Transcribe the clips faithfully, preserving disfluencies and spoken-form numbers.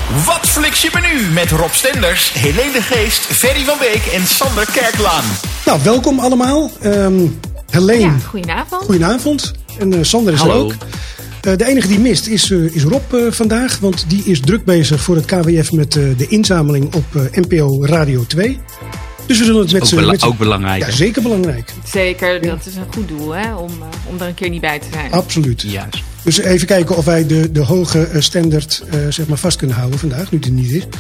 Wat fliks je menu met Rob Stenders, Helene de Geest, Ferry van Beek en Sander Kerklaan. Nou, welkom allemaal. Um, Helene. Ja, goedenavond. Goedenavond. En uh, Sander is Hallo. er ook. Uh, de enige die mist is, uh, is Rob uh, vandaag. Want die is druk bezig voor het K W F met uh, de inzameling op uh, N P O Radio twee. Dus we zullen het met z'n... Ook, bela- ook belangrijk. Ja, zeker belangrijk. Zeker, dat is een goed doel, hè, om, uh, om er een keer niet bij te zijn. Absoluut. Juist. Dus even kijken of wij de, de hoge uh, standaard uh, zeg maar vast kunnen houden vandaag, nu het er niet is.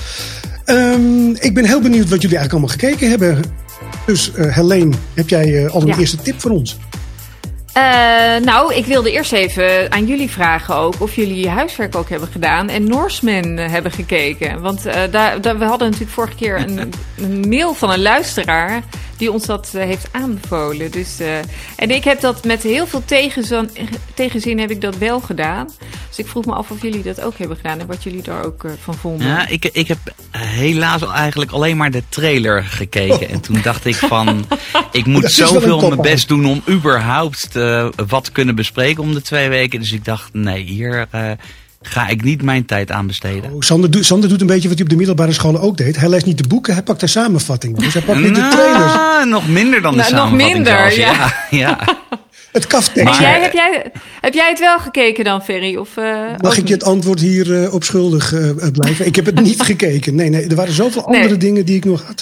Um, ik ben heel benieuwd wat jullie eigenlijk allemaal gekeken hebben. Dus uh, Helene, heb jij uh, al een Ja. eerste tip voor ons? Uh, nou, ik wilde eerst even aan jullie vragen ook of jullie je huiswerk ook hebben gedaan en Norseman uh, hebben gekeken. Want uh, daar, daar, we hadden natuurlijk vorige keer een, een mail van een luisteraar die ons dat uh, heeft aanbevolen. Dus, uh, en ik heb dat met heel veel tegenzin, tegenzin heb ik dat wel gedaan. Dus ik vroeg me af of jullie dat ook hebben gedaan en wat jullie daar ook uh, van vonden. Ja, ik, ik heb helaas eigenlijk alleen maar de trailer gekeken. Oh. En toen dacht ik van, ik moet Dat is wel zoveel een kop mijn aan. best doen om überhaupt uh, wat te kunnen bespreken om de twee weken. Dus ik dacht, nee, hier uh, ga ik niet mijn tijd aan besteden. Oh, Sander, doet, Sander doet een beetje wat hij op de middelbare scholen ook deed. Hij leest niet de boeken, hij pakt de samenvatting. Dus hij pakt niet de trailers. Nou, nog minder dan de Nou, nog samenvatting minder, zelfs. ja. Ja, ja. Het kaftekst. Maar- En jij, heb, jij, heb jij het wel gekeken dan, Ferry? Of, uh, Mag ook ik je het niet? antwoord hier uh, op schuldig uh, blijven? Ik heb het niet gekeken. Nee, nee, er waren zoveel Nee. andere dingen die ik nog had.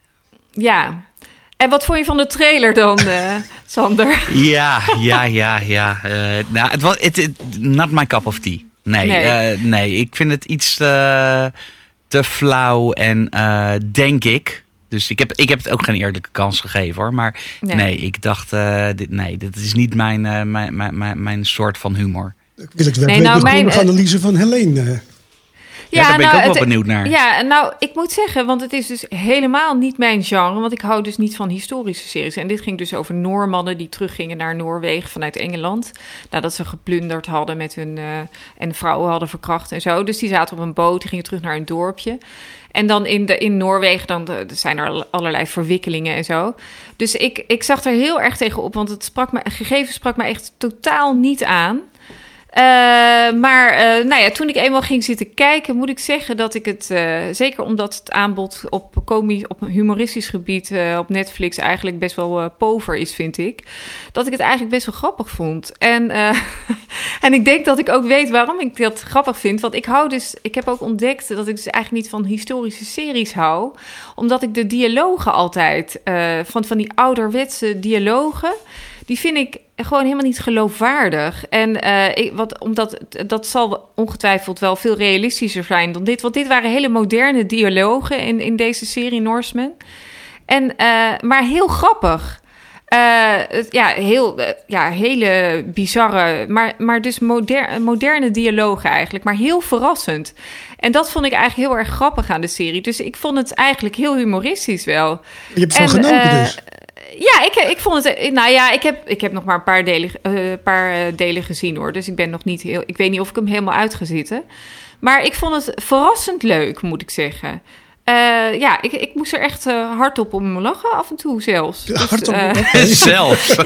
Ja. En wat vond je van de trailer dan, uh, Sander? Ja, ja, ja, ja. Uh, nou, het was it, it, not my cup of tea. Nee, Nee. nee. Uh, nee ik vind het iets te, te flauw en uh, denk ik. Dus ik heb, ik heb het ook geen eerlijke kans gegeven hoor. Maar Nee. nee, ik dacht, uh, dit, nee, dit is niet mijn, uh, mijn, mijn, mijn, mijn soort van humor. Ik wil ik wel Nee, weten nou, de mijn, grondige uh, analyse van Helene. Uh, Ja, daar ben ik ook wel het- benieuwd naar. Ja, nou, ik moet zeggen, want het is dus helemaal niet mijn genre. Want ik hou dus niet van historische series. En dit ging dus over Noormannen die teruggingen naar Noorwegen vanuit Engeland. Nadat ze geplunderd hadden met hun... Uh, en vrouwen hadden verkracht en zo. Dus die zaten op een boot, die gingen terug naar een dorpje. En dan in, de, in Noorwegen dan de, er zijn er allerlei verwikkelingen en zo. Dus ik, ik zag er heel erg tegen op, want het sprak me, het gegeven sprak me echt totaal niet aan. Uh, maar uh, nou ja, toen ik eenmaal ging zitten kijken, moet ik zeggen dat ik het, uh, zeker omdat het aanbod op, comi- op humoristisch gebied uh, op Netflix eigenlijk best wel uh, pover is, vind ik, dat ik het eigenlijk best wel grappig vond. En, uh, en ik denk dat ik ook weet waarom ik dat grappig vind, want ik hou dus, ik heb ook ontdekt dat ik dus eigenlijk niet van historische series hou, omdat ik de dialogen altijd, uh, van, van die ouderwetse dialogen, die vind ik gewoon helemaal niet geloofwaardig. En uh, ik, wat, omdat dat zal ongetwijfeld wel veel realistischer zijn dan dit. Want dit waren hele moderne dialogen in, in deze serie Norseman. En, uh, maar heel grappig. Uh, het- ja, heel, uh, ja, hele bizarre, maar, maar dus moder, moderne dialogen eigenlijk. Maar heel verrassend. En dat vond ik eigenlijk heel erg grappig aan de serie. Dus ik vond het eigenlijk heel humoristisch wel. je hebt van En, genoten uh, dus. Ja, ik, ik vond het. Nou ja, ik heb, ik heb nog maar een paar delen, uh, paar uh, delen gezien hoor. Dus ik ben nog niet heel. Ik weet niet of ik hem helemaal uit ga zitten. Maar ik vond het verrassend leuk, moet ik zeggen. Uh, ja, ik, ik moest er echt uh, hardop om lachen, af en toe zelfs. Dus, Hardop uh, lachen. Zelfs. ja,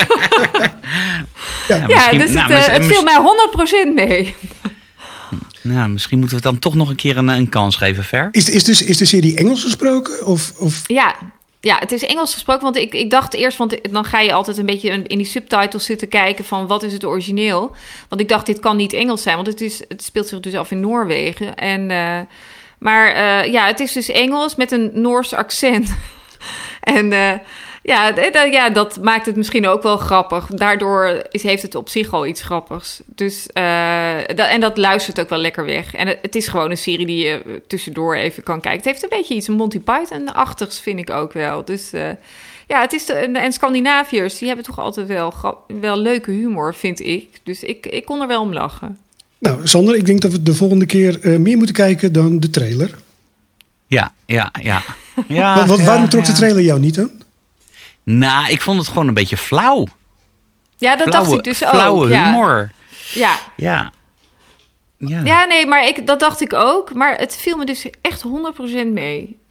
Ja, ja, misschien- dus nou, het, uh, mis- het mis- viel mij honderd procent mee. Nou, misschien moeten we het dan toch nog een keer een, een kans geven, Ver. Is, is, dus, is de serie Engels gesproken? Of, of... Ja, ja, het is Engels gesproken. Want ik, ik dacht eerst, want dan ga je altijd een beetje in die subtitles zitten kijken van wat is het origineel. Want ik dacht, dit kan niet Engels zijn, want het, is, het speelt zich dus af in Noorwegen. En, uh, maar uh, ja, het is dus Engels met een Noors accent. en uh, ja, d- ja, dat maakt het misschien ook wel grappig. Daardoor is, heeft het op zich al iets grappigs. Dus, uh, dat, en dat luistert ook wel lekker weg. En het, het is gewoon een serie die je tussendoor even kan kijken. Het heeft een beetje iets Monty Python-achtigs, vind ik ook wel. Dus uh, ja, het is de, en Scandinaviërs, die hebben toch altijd wel, grap, wel leuke humor, vind ik. Dus ik, ik kon er wel om lachen. Nou, Sander, ik denk dat we de volgende keer uh, meer moeten kijken dan de trailer. Ja, ja, ja. ja Want, want ja, waarom trok ja. de trailer jou niet aan? Nou, ik vond het gewoon een beetje flauw. Ja, dat Flauwe, dacht ik dus ook. flauwe ja. humor. Ja. Ja. Ja. Ja, nee, maar ik, dat dacht ik ook. Maar het viel me dus echt honderd procent mee.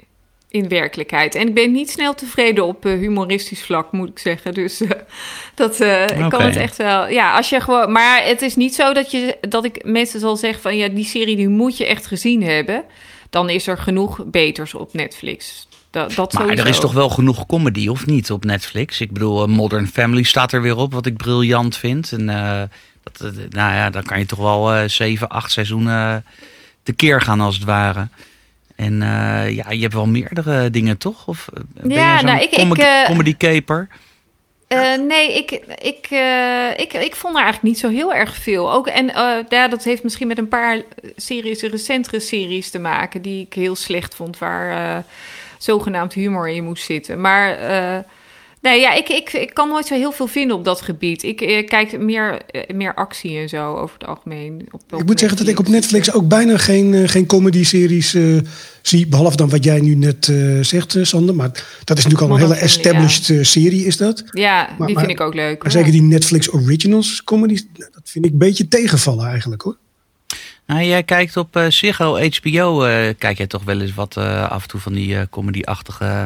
in werkelijkheid. En ik ben niet snel tevreden op uh, humoristisch vlak, moet ik zeggen. Dus uh, dat uh, okay. ik kan het echt wel. Ja, als je gewoon. Maar het is niet zo dat je dat ik mensen zal zeggen van ja, die serie die moet je echt gezien hebben. Dan is er genoeg beters op Netflix. Dat, dat maar sowieso. Er is toch wel genoeg comedy, of niet, op Netflix? Ik bedoel, Modern Family staat er weer op, wat ik briljant vind. En uh, dat, uh, nou ja, dan kan je toch wel uh, zeven, acht seizoenen tekeer gaan als het ware. En uh, ja, je hebt wel meerdere dingen, toch? Of ben ja, je zo'n nou, ik, com- ik, uh, comedy caper? Uh, nee, ik, ik, uh, ik, ik vond er eigenlijk niet zo heel erg veel. Ook, en uh, ja, dat heeft misschien met een paar series, recentere series te maken, die ik heel slecht vond, waar uh, zogenaamd humor in moest zitten. Maar uh, nee, ja, ik, ik, ik kan nooit zo heel veel vinden op dat gebied. Ik uh, kijk meer, uh, meer actie en zo over het algemeen. Op, op ik moet zeggen dat ik op Netflix ook bijna geen, uh, geen comedy-series uh, zie. Behalve dan wat jij nu net uh, zegt, uh, Sander. Maar dat is natuurlijk al een hele established ja. uh, serie, is dat? Ja, maar, die maar, vind ik ook leuk. Maar zeker die Netflix Originals comedies, dat vind ik een beetje tegenvallen eigenlijk, hoor. Nou, jij kijkt op uh, Ziggo, H B O, uh, kijk jij toch wel eens wat uh, af en toe van die uh, comedy-achtige...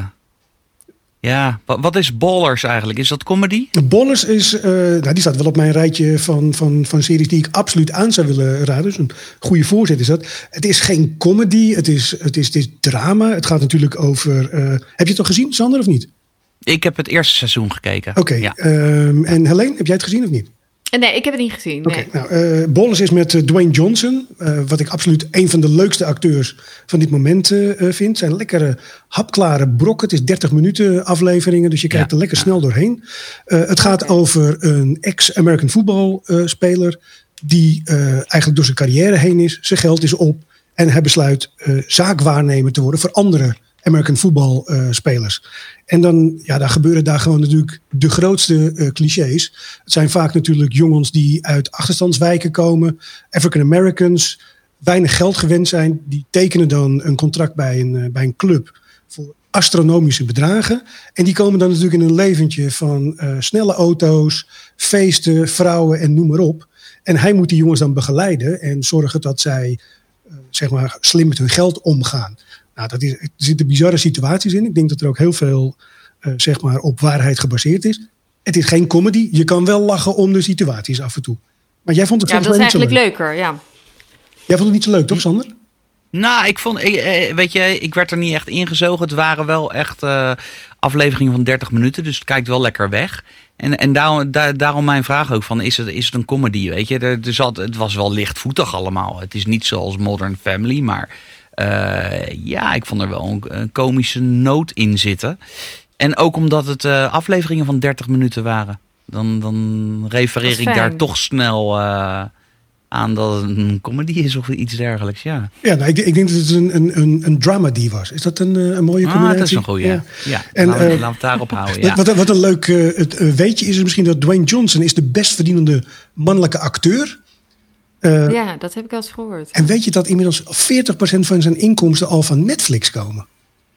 Ja, wat, wat is Ballers eigenlijk? Is dat comedy? Ballers is, uh, nou, die staat wel op mijn rijtje van, van, van series die ik absoluut aan zou willen raden. Dus een goede voorzet is dat. Het is geen comedy, het is, het is, het is drama. Het gaat natuurlijk over... Uh, heb je het al gezien, Sander, of niet? Ik heb het eerste seizoen gekeken. Oké, okay, ja. um, en Helene, heb jij het gezien of niet? Nee, ik heb het niet gezien. Oké, nee. nou, uh, Ballers is met uh, Dwayne Johnson. Uh, wat ik absoluut een van de leukste acteurs van dit moment uh, vind. Het zijn lekkere, hapklare brokken. Het is dertig minuten afleveringen, dus je kijkt ja, er lekker ja. snel doorheen. Uh, het gaat okay. over een ex-American voetbalspeler uh, die uh, eigenlijk door zijn carrière heen is. Zijn geld is op en hij besluit uh, zaakwaarnemer te worden voor andere American voetbalspelers. Uh, en dan, ja, daar gebeuren daar gewoon natuurlijk de grootste uh, clichés. Het zijn vaak natuurlijk jongens die uit achterstandswijken komen. African Americans, weinig geld gewend zijn. Die tekenen dan een contract bij een, uh, bij een club voor astronomische bedragen. En die komen dan natuurlijk in een leventje van uh, snelle auto's, feesten, vrouwen en noem maar op. En hij moet die jongens dan begeleiden en zorgen dat zij uh, zeg maar slim met hun geld omgaan. Nou, dat is, er zitten bizarre situaties in. Ik denk dat er ook heel veel uh, zeg maar op waarheid gebaseerd is. Het is geen comedy. Je kan wel lachen om de situaties af en toe. Maar jij vond het ja, volgens mij niet zo leuk. Ja, dat is eigenlijk leuker, ja. Jij vond het niet zo leuk, toch, Sander? Nou, ik vond, ik, weet je, ik werd er niet echt ingezogen. Het waren wel echt uh, afleveringen van dertig minuten, dus het kijkt wel lekker weg. En, en daarom, daar, daarom mijn vraag ook van, is het, is het een comedy, weet je? Er, er zat, het was wel lichtvoetig allemaal. Het is niet zoals Modern Family, maar uh, ja, ik vond er wel een, een komische noot in zitten. En ook omdat het uh, afleveringen van dertig minuten waren. Dan, dan refereer ik daar toch snel uh, aan dat het een comedy is of iets dergelijks, ja. Ja, nou, ik, ik denk dat het een, een, een, een dramedy was. Is dat een, een mooie combinatie? Ah, dat is een goeie, ja. ja. En, laten we uh, het daarop houden, ja. Wat, wat een leuk uh, het, uh, weetje is, is misschien dat Dwayne Johnson is de best verdienende mannelijke acteur. Uh, ja, dat heb ik al eens gehoord. En weet je dat inmiddels veertig procent van zijn inkomsten al van Netflix komen?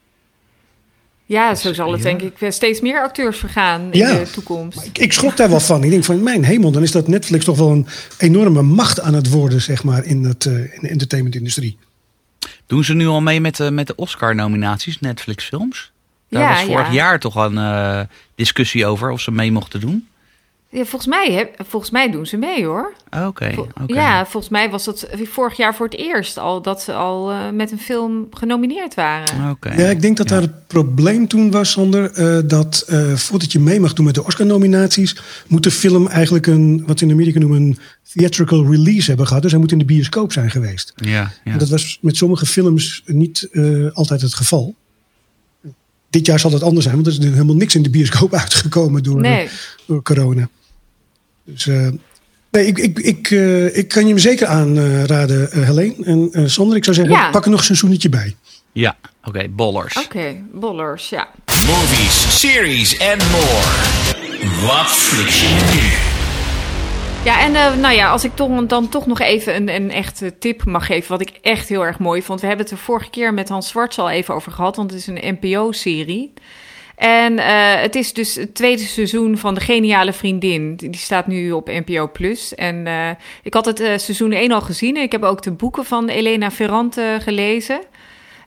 Ja, zo zal het ja. denk ik steeds meer acteurs vergaan in ja, de toekomst. Ik, ik schrok daar wel van. Ik denk van, mijn hemel, dan is dat Netflix toch wel een enorme macht aan het worden, zeg maar, in, het, uh, in de entertainmentindustrie. Doen ze nu al mee met de, met de Oscar-nominaties, Netflix-films? Daar ja, was vorig ja. jaar toch een uh, discussie over of ze mee mochten doen. Ja, volgens mij, hè, volgens mij doen ze mee, hoor. Oké. Okay, Vol- okay. Ja, volgens mij was dat vorig jaar voor het eerst al dat ze al uh, met een film genomineerd waren. Okay. Ja, ik denk dat ja. daar het probleem toen was, Sander, uh, dat uh, voordat je mee mag doen met de Oscar-nominaties, moet de film eigenlijk een, wat ze in Amerika noemen, een theatrical release hebben gehad. Dus hij moet in de bioscoop zijn geweest. Ja, ja. En dat was met sommige films niet uh, altijd het geval. Dit jaar zal dat anders zijn, want er is helemaal niks in de bioscoop uitgekomen door, nee. uh, door corona. Dus uh, nee, ik, ik, ik, uh, ik kan je hem zeker aanraden, uh, Helene. En uh, Sander, ik zou zeggen, ja. pak er nog een seizoenetje bij. Ja, oké, okay, bollers. Oké, okay, bollers, ja. Movies, series en more. Wat flik je nu? Ja, en uh, nou ja, als ik toch, dan toch nog even een, een echte tip mag geven, wat ik echt heel erg mooi vond. We hebben het er vorige keer met Hans Zwarts al even over gehad, want het is een N P O-serie. En uh, het is dus het tweede seizoen van De Geniale Vriendin. Die staat nu op N P O Plus. En uh, ik had het uh, seizoen één al gezien. Ik heb ook de boeken van Elena Ferrante gelezen.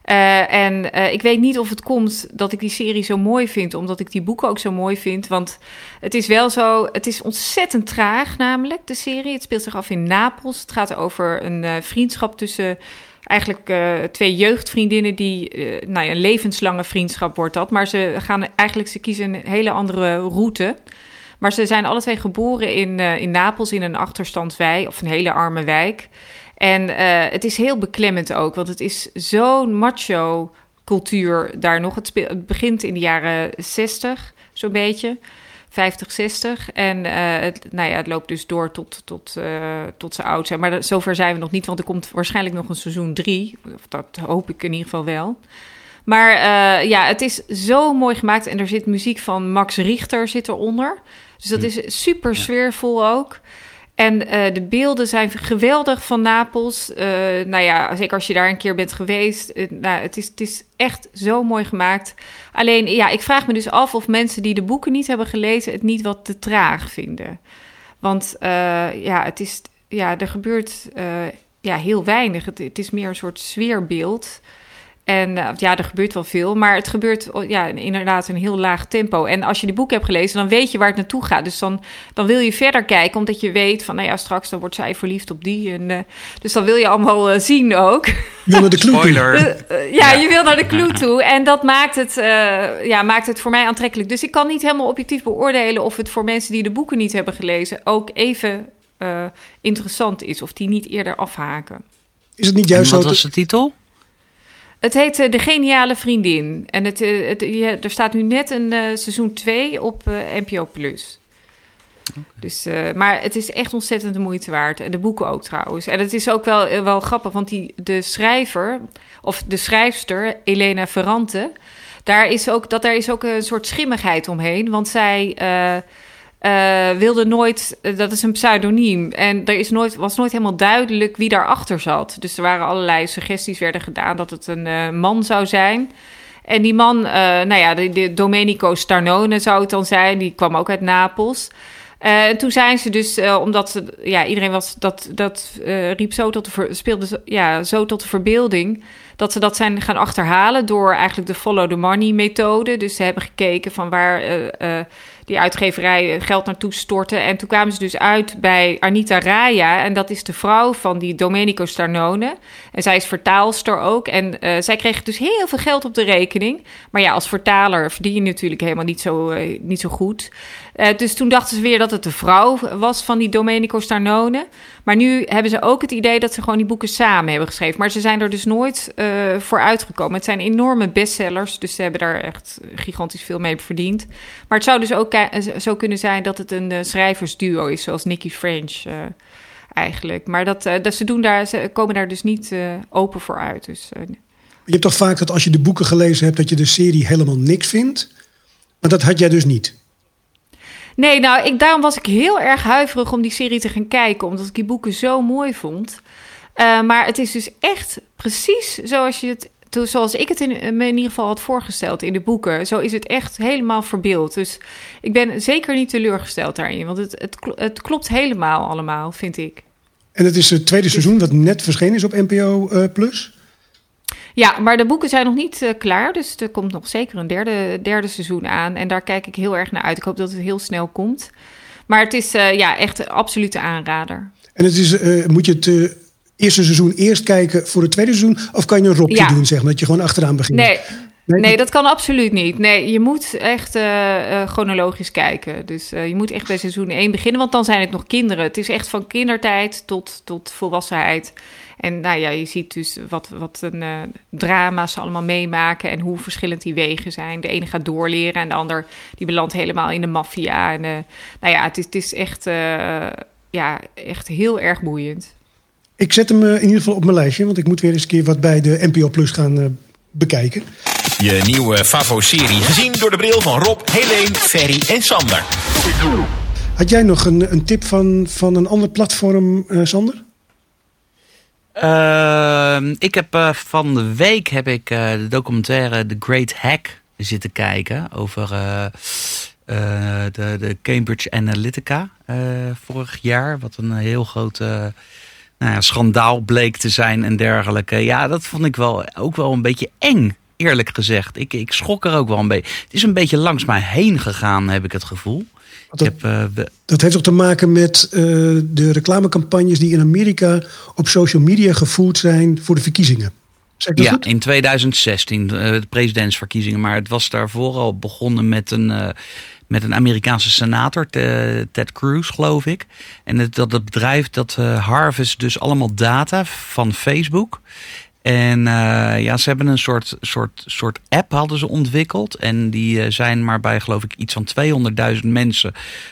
Uh, en uh, ik weet niet of het komt dat ik die serie zo mooi vind, omdat ik die boeken ook zo mooi vind. Want het is wel zo, het is ontzettend traag namelijk, de serie. Het speelt zich af in Napels. Het gaat over een uh, vriendschap tussen eigenlijk uh, twee jeugdvriendinnen die, uh, nou ja, een levenslange vriendschap wordt dat. Maar ze gaan eigenlijk, ze kiezen een hele andere route. Maar ze zijn alle twee geboren in, uh, in Napels, in een achterstandswijk, of een hele arme wijk. En uh, het is heel beklemmend ook, want het is zo'n macho cultuur daar nog. Het, speel, het begint in de jaren zestig, zo'n beetje, vijftig, zestig. En uh, het, nou ja, het loopt dus door tot, tot, uh, tot ze oud zijn. Maar dat, zover zijn we nog niet, want er komt waarschijnlijk nog een seizoen drie. Dat hoop ik in ieder geval wel. Maar uh, ja, het is zo mooi gemaakt. En er zit muziek van Max Richter zit eronder. Dus dat is super sfeervol ook. En uh, de beelden zijn geweldig van Napels. Uh, nou ja, zeker als je daar een keer bent geweest. Uh, nou, het, is, het is echt zo mooi gemaakt. Alleen, ja, ik vraag me dus af of mensen die de boeken niet hebben gelezen het niet wat te traag vinden. Want uh, ja, het is, ja, er gebeurt uh, ja, heel weinig. Het, het is meer een soort sfeerbeeld. En uh, ja, er gebeurt wel veel, maar het gebeurt ja, inderdaad een heel laag tempo. En als je die boek hebt gelezen, dan weet je waar het naartoe gaat. Dus dan, dan wil je verder kijken, omdat je weet van, nou ja, straks dan wordt zij verliefd op die. En, uh, dus dan wil je allemaal uh, zien ook. Je wil naar de clue Spoiler. toe. Uh, uh, ja, ja, je wil naar de clue toe. En dat maakt het, uh, ja, maakt het voor mij aantrekkelijk. Dus ik kan niet helemaal objectief beoordelen of het voor mensen die de boeken niet hebben gelezen ook even uh, interessant is. Of die niet eerder afhaken. Is het niet juist en wat zo? was de titel? Het heet uh, De Geniale Vriendin. En het, uh, het, ja, er staat nu net een uh, seizoen twee op uh, N P O Plus. Okay. Dus, uh, maar het is echt ontzettend de moeite waard. En de boeken ook trouwens. En het is ook wel, uh, wel grappig, want die, de schrijver, of de schrijfster, Elena Ferrante, daar is ook, dat, daar is ook een soort schimmigheid omheen. Want zij uh, uh, wilde nooit, uh, dat is een pseudoniem. En er is nooit, was nooit helemaal duidelijk wie daarachter zat. Dus er waren allerlei suggesties werden gedaan dat het een uh, man zou zijn. En die man, uh, nou ja, de, de Domenico Starnone zou het dan zijn. Die kwam ook uit Napels. Uh, en toen zijn ze dus, uh, omdat ze, ja, iedereen was, dat, dat uh, riep zo tot de, ver, speelde ja, zo tot de verbeelding, dat ze dat zijn gaan achterhalen door eigenlijk de follow the money methode. Dus ze hebben gekeken van waar uh, uh, die uitgeverij geld naartoe stortte. En toen kwamen ze dus uit bij Anita Raya. En dat is de vrouw van die Domenico Starnone. En zij is vertaalster ook. En uh, zij kreeg dus heel veel geld op de rekening. Maar ja, als vertaler verdien je natuurlijk helemaal niet zo, uh, niet zo goed. Uh, dus toen dachten ze weer dat het de vrouw was van die Domenico Starnone. Maar nu hebben ze ook het idee dat ze gewoon die boeken samen hebben geschreven. Maar ze zijn er dus nooit uh, voor uitgekomen. Het zijn enorme bestsellers, dus ze hebben daar echt gigantisch veel mee verdiend. Maar het zou dus ook uh, zo kunnen zijn dat het een uh, schrijversduo is, zoals Nicky French uh, eigenlijk. Maar dat, uh, dat ze, doen daar, ze komen daar dus niet uh, open voor uit. Dus, uh, je hebt toch vaak dat als je de boeken gelezen hebt, dat je de serie helemaal niks vindt? Maar dat had jij dus niet. Nee, nou, ik, daarom was ik heel erg huiverig om die serie te gaan kijken, omdat ik die boeken zo mooi vond. Uh, maar het is dus echt precies zoals, je het, zoals ik het in, me in ieder geval had voorgesteld in de boeken. Zo is het echt helemaal verbeeld. Dus ik ben zeker niet teleurgesteld daarin, want het, het, het klopt helemaal allemaal, vind ik. En het is het tweede seizoen dat net verschenen is op N P O uh, Plus? Ja, maar de boeken zijn nog niet uh, klaar. Dus er komt nog zeker een derde, derde seizoen aan. En daar kijk ik heel erg naar uit. Ik hoop dat het heel snel komt. Maar het is uh, ja, echt een absolute aanrader. En het is, uh, moet je het uh, eerste seizoen eerst kijken voor het tweede seizoen? Of kan je een ropje ja. doen, zeg maar, dat je gewoon achteraan begint? Nee, nee, nee dat kan absoluut niet. Nee, je moet echt uh, uh, chronologisch kijken. Dus uh, je moet echt bij seizoen één beginnen. Want dan zijn het nog kinderen. Het is echt van kindertijd tot, tot volwassenheid. En nou ja, je ziet dus wat, wat een uh, drama's ze allemaal meemaken en hoe verschillend die wegen zijn. De ene gaat doorleren en de ander die belandt helemaal in de maffia. En uh, nou ja, het is, het is echt, uh, ja, echt heel erg boeiend. Ik zet hem uh, in ieder geval op mijn lijstje, want ik moet weer eens een keer wat bij de N P O Plus gaan uh, bekijken. Je nieuwe Favo-serie gezien door de bril van Rob, Helene, Ferry en Sander. Had jij nog een, een tip van, van een ander platform, uh, Sander? Uh, ik heb uh, van de week heb ik uh, de documentaire The Great Hack zitten kijken over uh, uh, de, de Cambridge Analytica uh, vorig jaar. Wat een heel groot uh, nou ja, schandaal bleek te zijn en dergelijke. Ja, dat vond ik wel ook wel een beetje eng, eerlijk gezegd. Ik, ik schrok er ook wel een beetje. Het is een beetje langs mij heen gegaan, heb ik het gevoel. Dat, ik heb, uh, be- dat heeft ook te maken met uh, de reclamecampagnes die in Amerika op social media gevoerd zijn voor de verkiezingen. Zeg ik dat ja, goed? in tweeduizend zestien, uh, de presidentsverkiezingen. Maar het was daarvoor al begonnen met een... Uh, met een Amerikaanse senator, Ted Cruz, geloof ik. En het, dat het bedrijf dat uh, harvest dus allemaal data van Facebook. En uh, ja, ze hebben een soort, soort, soort app hadden ze ontwikkeld. En die uh, zijn maar bij, geloof ik, iets van tweehonderdduizend mensen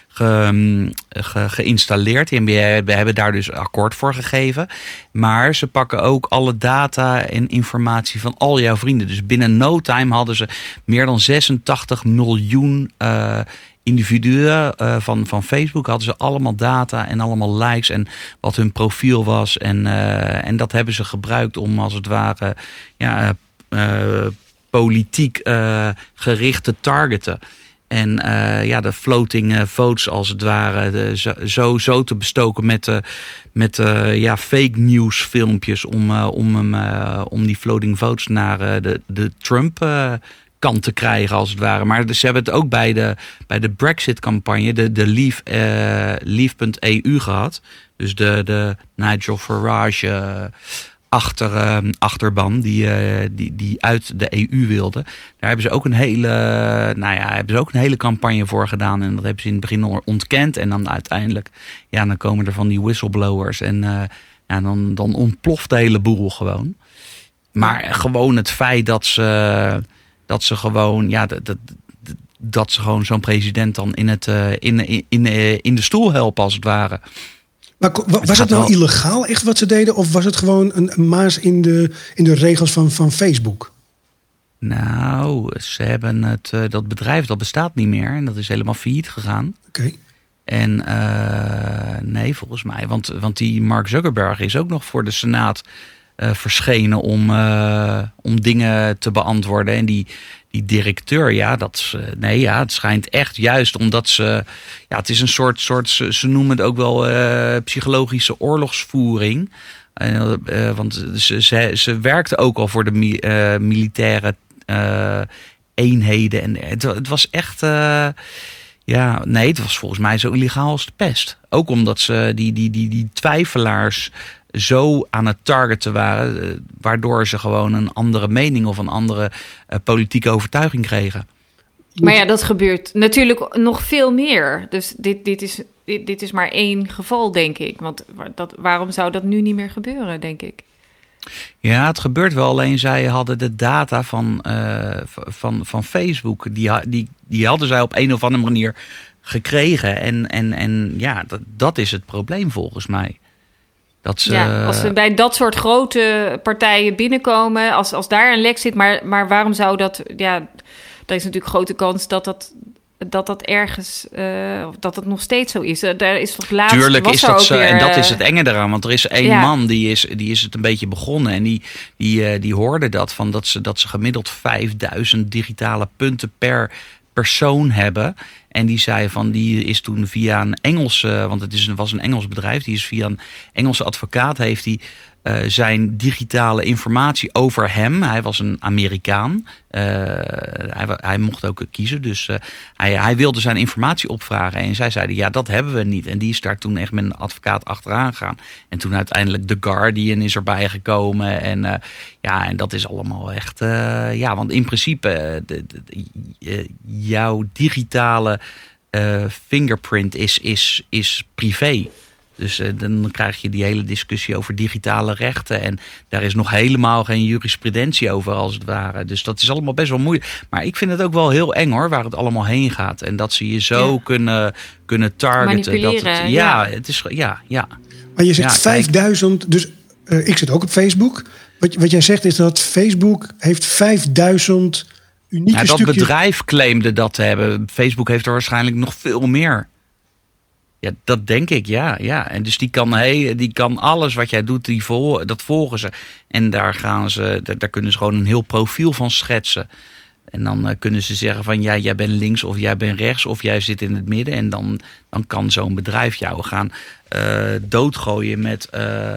ge, ge, geïnstalleerd. En we hebben daar dus akkoord voor gegeven. Maar ze pakken ook alle data en informatie van al jouw vrienden. Dus binnen no time hadden ze meer dan zesentachtig miljoen uh, individuen uh, van, van Facebook. Hadden ze allemaal data en allemaal likes en wat hun profiel was. En, uh, en dat hebben ze gebruikt om als het ware ja, uh, politiek uh, gericht te targeten. En uh, ja, de floating uh, votes als het ware de, zo, zo te bestoken met, uh, met uh, ja, fake news filmpjes om, uh, om, hem, uh, om die floating votes naar uh, de, de Trump uh, kant te krijgen als het ware. Maar dus ze hebben het ook bij de, bij de Brexit campagne, de, de Leave, uh, Leave punt E U gehad. Dus de, de Nigel Farage uh, achter, uh, achterban die, uh, die, die uit de E U wilde. Daar hebben ze ook een hele, nou ja, hebben ze ook een hele campagne voor gedaan. En dat hebben ze in het begin ontkend. En dan uiteindelijk, ja, dan komen er van die whistleblowers. En uh, ja, dan, dan ontploft de hele boel gewoon. Maar gewoon het feit dat ze, dat ze gewoon, ja, dat, dat, dat ze gewoon zo'n president dan in, het, uh, in, in, in, in de stoel helpen als het ware. Maar was het, het nou wel illegaal echt wat ze deden? Of was het gewoon een, een maas in de, in de regels van, van Facebook? Nou, ze hebben het, uh, dat bedrijf dat bestaat niet meer. En dat is helemaal failliet gegaan. Oké. Okay. En uh, nee, volgens mij. Want, want die Mark Zuckerberg is ook nog voor de Senaat uh, verschenen om, uh, om dingen te beantwoorden. En die, die directeur, ja, dat uh, nee, ja, het schijnt echt juist omdat ze, ja, het is een soort, soort ze, ze noemen het ook wel uh, psychologische oorlogsvoering. Uh, uh, want ze, ze, ze werkte ook al voor de uh, militaire uh, eenheden. En het, het was echt, uh, ja, nee, het was volgens mij zo illegaal als de pest. Ook omdat ze die, die, die, die twijfelaars zo aan het targeten waren, waardoor ze gewoon een andere mening of een andere uh, politieke overtuiging kregen. Maar ja, dat gebeurt natuurlijk nog veel meer. Dus dit, dit, is, dit, dit is maar één geval, denk ik. Want dat, waarom zou dat nu niet meer gebeuren, denk ik? Ja, het gebeurt wel. Alleen zij hadden de data van, uh, van, van Facebook. Die, die, die hadden zij op een of andere manier gekregen. En, en, en ja, dat, dat is het probleem volgens mij. Dat ze, ja, als ze bij dat soort grote partijen binnenkomen, als, als daar een lek zit, maar, maar waarom zou dat, ja, er is natuurlijk grote kans dat dat, dat, dat ergens, uh, dat het nog steeds zo is. Daar is toch laatst. Tuurlijk was is er dat ook zo, weer, en dat is het enge eraan, want er is één ja. man die is, die is het een beetje begonnen en die, die, die hoorde dat van dat ze, dat ze gemiddeld vijfduizend digitale punten per persoon hebben. En die zei van, die is toen via een Engelse, want het is, was een Engels bedrijf, die is via een Engelse advocaat, heeft hij uh, zijn digitale informatie over hem. Hij was een Amerikaan. Uh, hij, hij mocht ook kiezen, dus uh, hij, hij wilde zijn informatie opvragen. En zij zeiden, ja, dat hebben we niet. En die is daar toen echt met een advocaat achteraan gegaan. En toen uiteindelijk The Guardian is erbij gekomen. En uh, ja, en dat is allemaal echt, uh, ja, want in principe, uh, de, de, de, jouw digitale uh, fingerprint is, is, is privé. Dus uh, dan krijg je die hele discussie over digitale rechten. En daar is nog helemaal geen jurisprudentie over als het ware. Dus dat is allemaal best wel moeilijk. Maar ik vind het ook wel heel eng hoor, waar het allemaal heen gaat. En dat ze je zo ja. kunnen, kunnen targeten. Dat het, ja, ja. Het is, ja, ja. Maar je zegt ja, vijfduizend, dus uh, ik zit ook op Facebook. Wat, wat jij zegt is dat Facebook heeft vijfduizend unieke ja, dat stukjes. Dat bedrijf claimde dat te hebben. Facebook heeft er waarschijnlijk nog veel meer. Ja, dat denk ik, ja. ja. En dus die kan, hey, die kan alles wat jij doet, die vol, dat volgen ze. En daar, gaan ze, daar, daar kunnen ze gewoon een heel profiel van schetsen. En dan uh, kunnen ze zeggen van, ja, jij bent links of jij bent rechts of jij zit in het midden. En dan, dan kan zo'n bedrijf jou gaan uh, doodgooien met uh,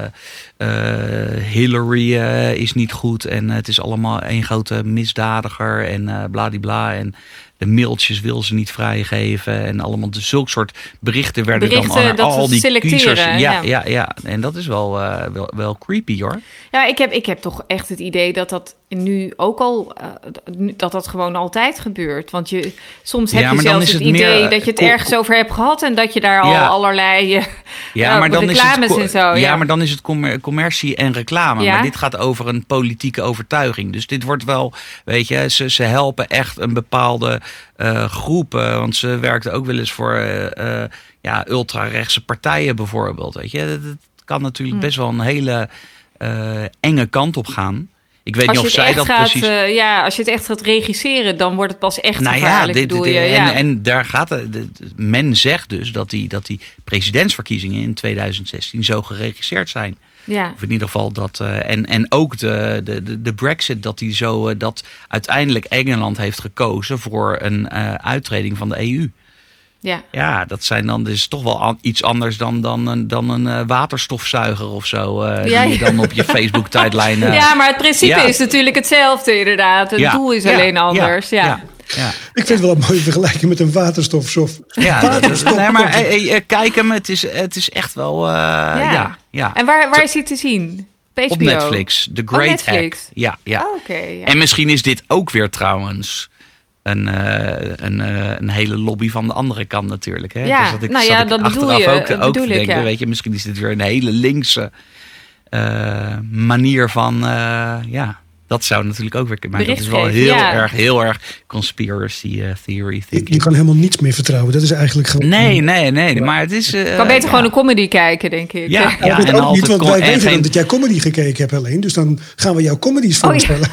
uh, Hillary uh, is niet goed en uh, het is allemaal één grote misdadiger en uh, bladibla en de mailtjes wil ze niet vrijgeven en allemaal de, zulke soort berichten werden berichten dan aan dat al die selecteren, kiezers. Ja, ja. ja, ja, en dat is wel, uh, wel, wel creepy hoor. Ja, ik heb, ik heb toch echt het idee dat dat nu ook al, uh, dat dat gewoon altijd gebeurt. Want je, soms heb ja, je zelfs het, het idee meer, dat je het com- ergens over hebt gehad en dat je daar ja. al allerlei uh, ja, maar dan reclames is het, en zo. Ja. ja, maar dan is het commer- commercie en reclame. Ja. Maar dit gaat over een politieke overtuiging. Dus dit wordt wel, weet je, ze, ze helpen echt een bepaalde uh, groep. Uh, want ze werkten ook wel eens voor uh, uh, ja, ultrarechtse partijen bijvoorbeeld. Weet je, dat kan natuurlijk hm. best wel een hele uh, enge kant op gaan. Ik weet als niet of je het zij echt dat gaat, precies... uh, ja, als je het echt gaat regisseren, dan wordt het pas echt nou gevaarlijk, ja, dit, bedoel dit, je. en, Ja. en daar gaat het. De, de, men zegt dus dat die, dat die presidentsverkiezingen in tweeduizend zestien zo geregisseerd zijn. Ja. Of in ieder geval dat. Uh, en, en ook de, de, de Brexit, dat die zo uh, dat uiteindelijk Engeland heeft gekozen voor een uh, uittreding van de E U. Ja. Ja, dat zijn dan dus toch wel an, iets anders dan, dan, een, dan een uh, waterstofzuiger of zo. Uh, Ja, die je dan op je Facebook-tijdlijn. Uh, ja, maar het principe ja. is natuurlijk hetzelfde inderdaad. Het ja, doel is ja, alleen anders. Ja. Ja, ja. Ik vind het wel een mooie vergelijking met een waterstofsof. Ja, Waterstof. nee, maar hey, hey, kijk hem, het is, het is echt wel. Uh, ja. Ja, ja. En waar, waar is hij te zien? Op H B O? Op Netflix, The Great oh, Netflix. Hack. Ja, ja. Oh, okay, ja. En misschien is dit ook weer trouwens een, uh, een, uh, een hele lobby van de andere kant natuurlijk. Hè? Ja, dus dat ik, nou zat ja, ik dat bedoel achteraf je, ook, dat ook bedoel te ik, denken, ja. weet je, misschien is dit weer een hele linkse uh, manier van, uh, ja, dat zou natuurlijk ook weer kunnen. Maar dat is wel heel ja. erg, heel erg conspiracy uh, theory thinking. Je kan helemaal niets meer vertrouwen. Dat is eigenlijk gewoon... Nee, nee, nee, maar het is... Uh, Ik kan beter ja. gewoon een comedy kijken, denk ik. Ja, Ja, ja, dat en ook altijd niet, want kon- wij en weten geen- dan dat jij comedy gekeken hebt alleen. Dus dan gaan we jouw comedies Oh, ja. voorstellen.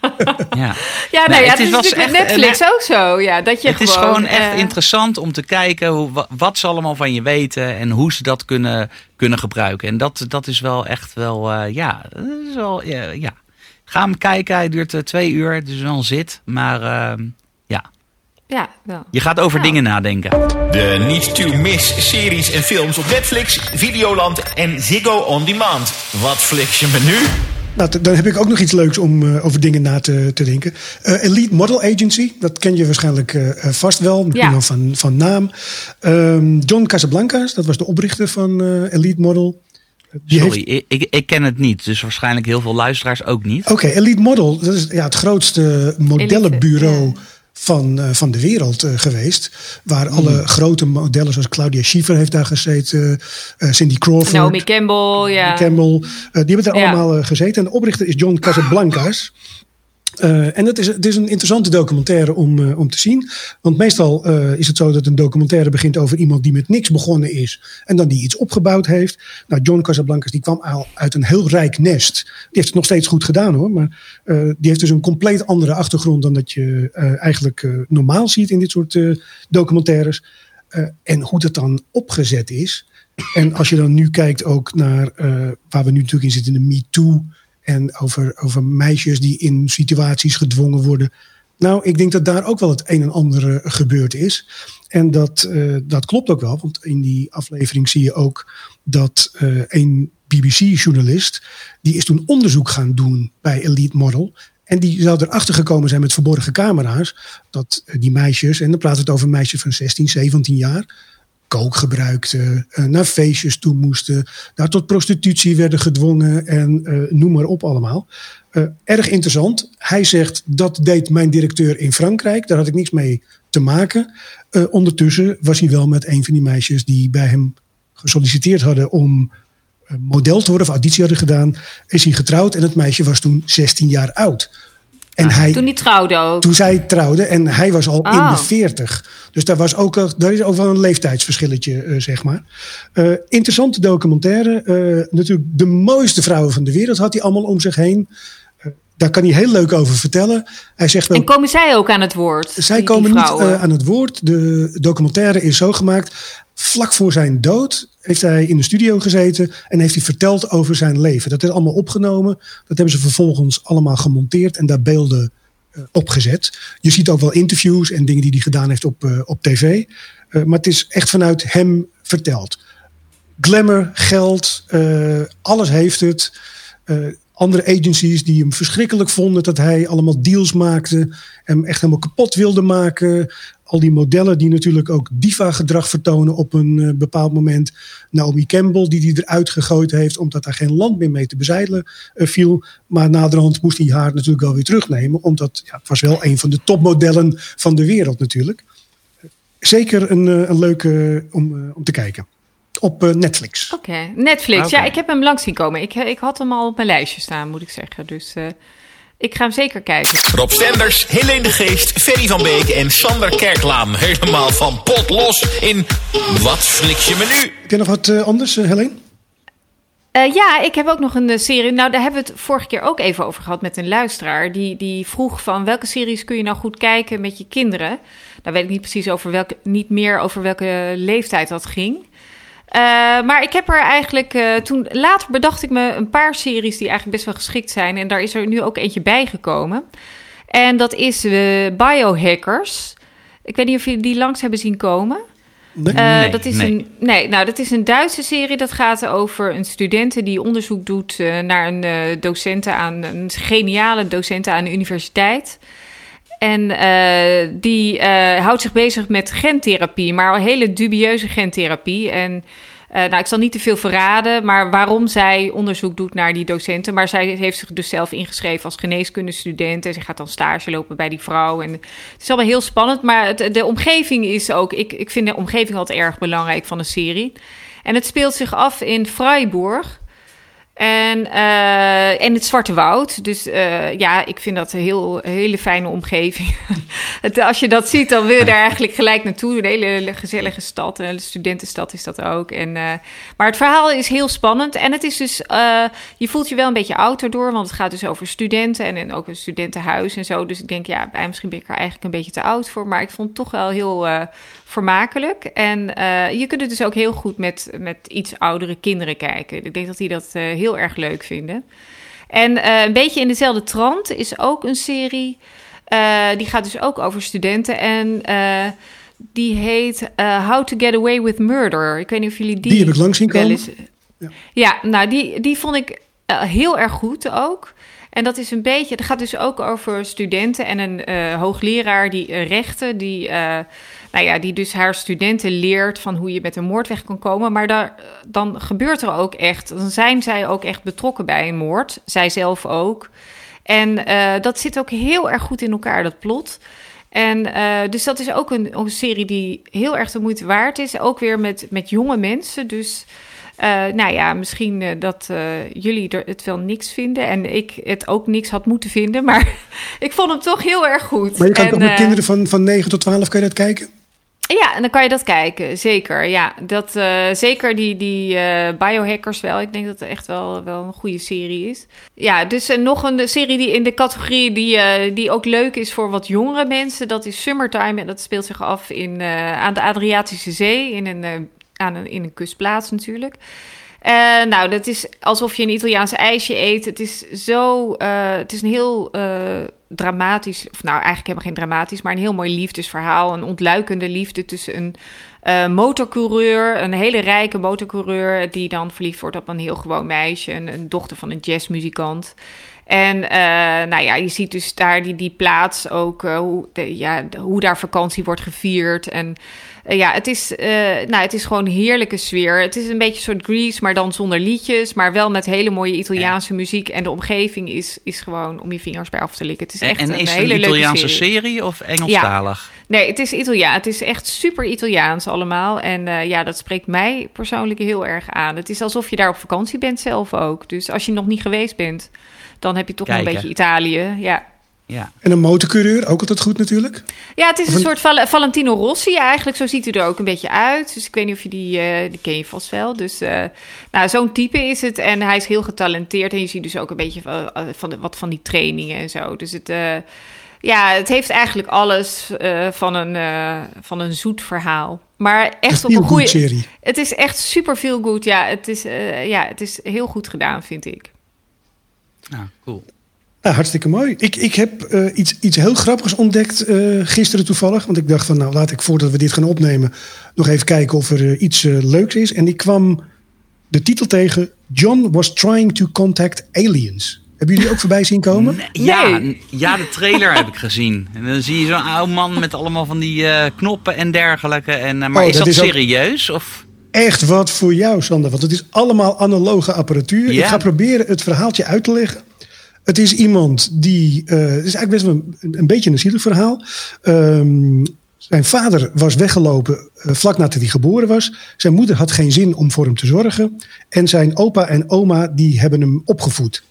Ja. Ja, nou Nee, ja, het het is is- was natuurlijk echt- met Netflix ook zo. Ja, dat je Het gewoon, is gewoon echt eh, interessant om te kijken hoe, wa- wat ze allemaal van je weten en hoe ze dat kunnen, kunnen gebruiken. En dat, dat is wel echt wel, uh, ja, dat is wel, ja, ja. Ga hem kijken, hij duurt uh, twee uur, het is wel een zit. Maar uh, ja, Ja, wel. je gaat over Nou. dingen nadenken. De Niet To Miss series en films op Netflix, Videoland en Ziggo On Demand. Wat fliks je me nu? Nou, t- dan heb ik ook nog iets leuks om uh, over dingen na te, te denken. Uh, Elite Model Agency, dat ken je waarschijnlijk uh, vast wel, misschien Ja. wel van, van naam. Um, John Casablancas, dat was de oprichter van uh, Elite Model. Die Sorry, heeft- ik, ik, ik ken het niet, dus waarschijnlijk heel veel luisteraars ook niet. Oké, okay, Elite Model, dat is ja, het grootste modellenbureau Elite, van, uh, van de wereld uh, geweest. Waar alle grote modellen, zoals Claudia Schiffer heeft daar gezeten, uh, Cindy Crawford, Naomi Campbell, ja. Campbell, uh, die hebben daar Ja. allemaal uh, gezeten. En de oprichter is John Casablancas. Uh, en het is, het is een interessante documentaire om, uh, om te zien. Want meestal uh, is het zo dat een documentaire begint over iemand die met niks begonnen is. En dan die iets opgebouwd heeft. Nou, John Casablancas die kwam al uit een heel rijk nest. Die heeft het nog steeds goed gedaan hoor. Maar uh, die heeft dus een compleet andere achtergrond dan dat je uh, eigenlijk uh, normaal ziet in dit soort uh, documentaires. Uh, en hoe dat dan opgezet is. En als je dan nu kijkt ook naar uh, waar we nu natuurlijk in zitten, de MeToo. En over, over meisjes die in situaties gedwongen worden. Nou, ik denk dat daar ook wel het een en ander uh, gebeurd is. En dat, uh, dat klopt ook wel. Want in die aflevering zie je ook dat uh, een B B C-journalist... die is toen onderzoek gaan doen bij Elite Model. En die zou erachter gekomen zijn met verborgen camera's. Dat uh, die meisjes, en dan praat het over meisjes van zestien, zeventien jaar... kook gebruikten, uh, naar feestjes toe moesten, daar tot prostitutie werden gedwongen en uh, noem maar op allemaal. Uh, erg interessant. Hij zegt, dat deed mijn directeur in Frankrijk, daar had ik niks mee te maken. Uh, ondertussen was hij wel met een van die meisjes die bij hem gesolliciteerd hadden om uh, model te worden of auditie hadden gedaan, is hij getrouwd en het meisje was toen zestien jaar oud. En Ah, hij, toen die trouwde ook. toen zij trouwde en hij was al Oh. in de veertig. Dus daar, was ook, al- daar is ook wel een leeftijdsverschilletje, uh, zeg maar. Uh, interessante documentaire. Uh, natuurlijk de mooiste vrouwen van de wereld had hij allemaal om zich heen. Uh, daar kan hij heel leuk over vertellen. Hij zegt wel, En komen zij ook aan het woord? zij die- die komen niet vrouwen? uh, aan het woord. De documentaire is zo gemaakt. Vlak voor zijn dood heeft hij in de studio gezeten en heeft hij verteld over zijn leven. Dat is allemaal opgenomen. Dat hebben ze vervolgens allemaal gemonteerd en daar beelden uh, opgezet. Je ziet ook wel interviews en dingen die hij gedaan heeft op, uh, op tv. Uh, maar het is echt vanuit hem verteld. glamour, geld, uh, alles heeft het. Uh, andere agencies die hem verschrikkelijk vonden dat hij allemaal deals maakte. Hem echt helemaal kapot wilde maken. Al die modellen die natuurlijk ook diva-gedrag vertonen op een uh, bepaald moment. Naomi Campbell die hij eruit gegooid heeft omdat daar geen land meer mee te bezeilen uh, viel. Maar naderhand moest hij haar natuurlijk wel weer terugnemen. Omdat ja, het was wel een van de topmodellen van de wereld natuurlijk. Zeker een, uh, een leuke uh, om, uh, om te kijken. Op uh, Netflix. Oké, okay. Netflix. Okay. Ja, ik heb hem langs zien komen. Ik, ik had hem al op mijn lijstje staan, moet ik zeggen. Dus uh, ik ga hem zeker kijken. Rob Stenders, Helene de Geest, Ferry van Beek en Sander Kerklaan. Helemaal van pot los in Wat flik je me nu? Heb je nog wat uh, anders, uh, Helene? Uh, ja, ik heb ook nog een uh, serie. Nou, daar hebben we het vorige keer ook even over gehad met een luisteraar. Die, die vroeg van welke series kun je nou goed kijken met je kinderen? Nou weet ik niet precies over welke, niet meer over welke leeftijd dat ging. Uh, maar ik heb er eigenlijk, uh, toen later bedacht ik me een paar series die eigenlijk best wel geschikt zijn. En daar is er nu ook eentje bijgekomen. En dat is uh, Biohackers. Ik weet niet of jullie die langs hebben zien komen. Nee, uh, nee, dat is nee. Een, nee, nou, dat is een Duitse serie. Dat gaat over een studente die onderzoek doet uh, naar een uh, docenten aan een geniale docenten aan de universiteit. En uh, die uh, houdt zich bezig met gentherapie, maar een hele dubieuze gentherapie. En uh, nou, ik zal niet te veel verraden, maar waarom zij onderzoek doet naar die docenten. Maar zij heeft zich dus zelf ingeschreven als geneeskundestudent. En ze gaat dan stage lopen bij die vrouw. En het is allemaal heel spannend, maar het, de omgeving is ook... Ik, ik vind de omgeving altijd erg belangrijk van een serie. En het speelt zich af in Freiburg. En, uh, en het Zwarte Woud. Dus uh, ja, ik vind dat een heel, hele fijne omgeving. het, als je dat ziet, dan wil je daar eigenlijk gelijk naartoe. Een hele gezellige stad. Een studentenstad is dat ook. En, uh, maar het verhaal is heel spannend. En het is dus, uh, je voelt je wel een beetje oud erdoor. Want het gaat dus over studenten en, en ook een studentenhuis en zo. Dus ik denk, ja, misschien ben ik er eigenlijk een beetje te oud voor. Maar ik vond het toch wel heel uh, vermakelijk. En uh, je kunt het dus ook heel goed met, met iets oudere kinderen kijken. Ik denk dat die dat uh, heel erg leuk vinden. En uh, een beetje in dezelfde trant is ook een serie. Uh, die gaat dus ook over studenten. En uh, die heet uh, How to Get Away with Murder. Ik weet niet of jullie die... Die heb ik langs zien komen. Eens... Ja. ja, nou die, die vond ik uh, heel erg goed ook. En dat is een beetje... Het gaat dus ook over studenten en een uh, hoogleraar die uh, rechten... die... Uh, Nou ja, die dus haar studenten leert van hoe je met een moord weg kan komen. Maar daar, dan gebeurt er ook echt, dan zijn zij ook echt betrokken bij een moord. Zij zelf ook. En uh, dat zit ook heel erg goed in elkaar, dat plot. En uh, dus dat is ook een, een serie die heel erg de moeite waard is. Ook weer met, met jonge mensen. Dus uh, nou ja, misschien uh, dat uh, jullie er het wel niks vinden. En ik het ook niks had moeten vinden. Maar ik vond hem toch heel erg goed. Maar je kan en, ook met uh, kinderen van, van negen tot twaalf, kan je dat kijken? Ja, en dan kan je dat kijken, zeker. Ja, dat, uh, zeker die, die uh, biohackers wel. Ik denk dat het echt wel, wel een goede serie is. Ja, dus uh, nog een serie die in de categorie die, uh, die ook leuk is voor wat jongere mensen. Dat is Summertime en dat speelt zich af in, uh, aan de Adriatische Zee. In een, uh, aan een, in een kustplaats natuurlijk. Uh, nou, dat is alsof je een Italiaanse ijsje eet. Het is zo, uh, het is een heel uh, dramatisch, of nou eigenlijk helemaal geen dramatisch, maar een heel mooi liefdesverhaal. Een ontluikende liefde tussen een uh, motorcoureur, een hele rijke motorcoureur, die dan verliefd wordt op een heel gewoon meisje, een, een dochter van een jazzmuzikant. En uh, nou ja, je ziet dus daar die, die plaats ook, uh, hoe, de, ja, de, hoe daar vakantie wordt gevierd. En uh, ja, het is, uh, nou, het is gewoon een heerlijke sfeer. Het is een beetje een soort Grease, maar dan zonder liedjes. Maar wel met hele mooie Italiaanse ja. muziek. En de omgeving is, is gewoon om je vingers bij af te likken. Het is echt en, en een is hele het een Italiaanse leuke serie. serie of Engelstalig? Ja. Nee, het is Italiaans. Het is echt super Italiaans allemaal. En uh, ja, dat spreekt mij persoonlijk heel erg aan. Het is alsof je daar op vakantie bent zelf ook. Dus als je nog niet geweest bent, dan heb je toch Kijken. nog een beetje Italië. Ja. Ja. En een motorcoureur, ook altijd goed natuurlijk. Ja, het is een, een soort Val- Valentino Rossi eigenlijk. Zo ziet hij er ook een beetje uit. Dus ik weet niet of je die... Uh, die ken je vast wel. Dus uh, nou, zo'n type is het. En hij is heel getalenteerd. En je ziet dus ook een beetje van, uh, van de, wat van die trainingen en zo. Dus het... Uh, ja, het heeft eigenlijk alles uh, van, een, uh, van een zoet verhaal. Maar echt op een goede... serie. Het is echt super feel good. Ja, het is, uh, ja, het is heel goed gedaan, vind ik. Nou, cool. Nou, hartstikke mooi. Ik, ik heb uh, iets, iets heel grappigs ontdekt uh, gisteren toevallig. Want ik dacht van, nou laat ik voordat we dit gaan opnemen nog even kijken of er uh, iets uh, leuks is. En ik kwam de titel tegen. John was trying to contact aliens. Hebben jullie ook voorbij zien komen? Nee, ja, nee. ja, de trailer heb ik gezien. En dan zie je zo'n oude man met allemaal van die uh, knoppen en dergelijke. En, uh, maar oh, is dat, dat is serieus? Of? Echt wat voor jou, Sander. Want het is allemaal analoge apparatuur. Ja. Ik ga proberen het verhaaltje uit te leggen. Het is iemand die... Uh, het is eigenlijk best wel een, een beetje een zielig verhaal. Um, zijn vader was weggelopen uh, vlak nadat hij geboren was. Zijn moeder had geen zin om voor hem te zorgen. En zijn opa en oma die hebben hem opgevoed.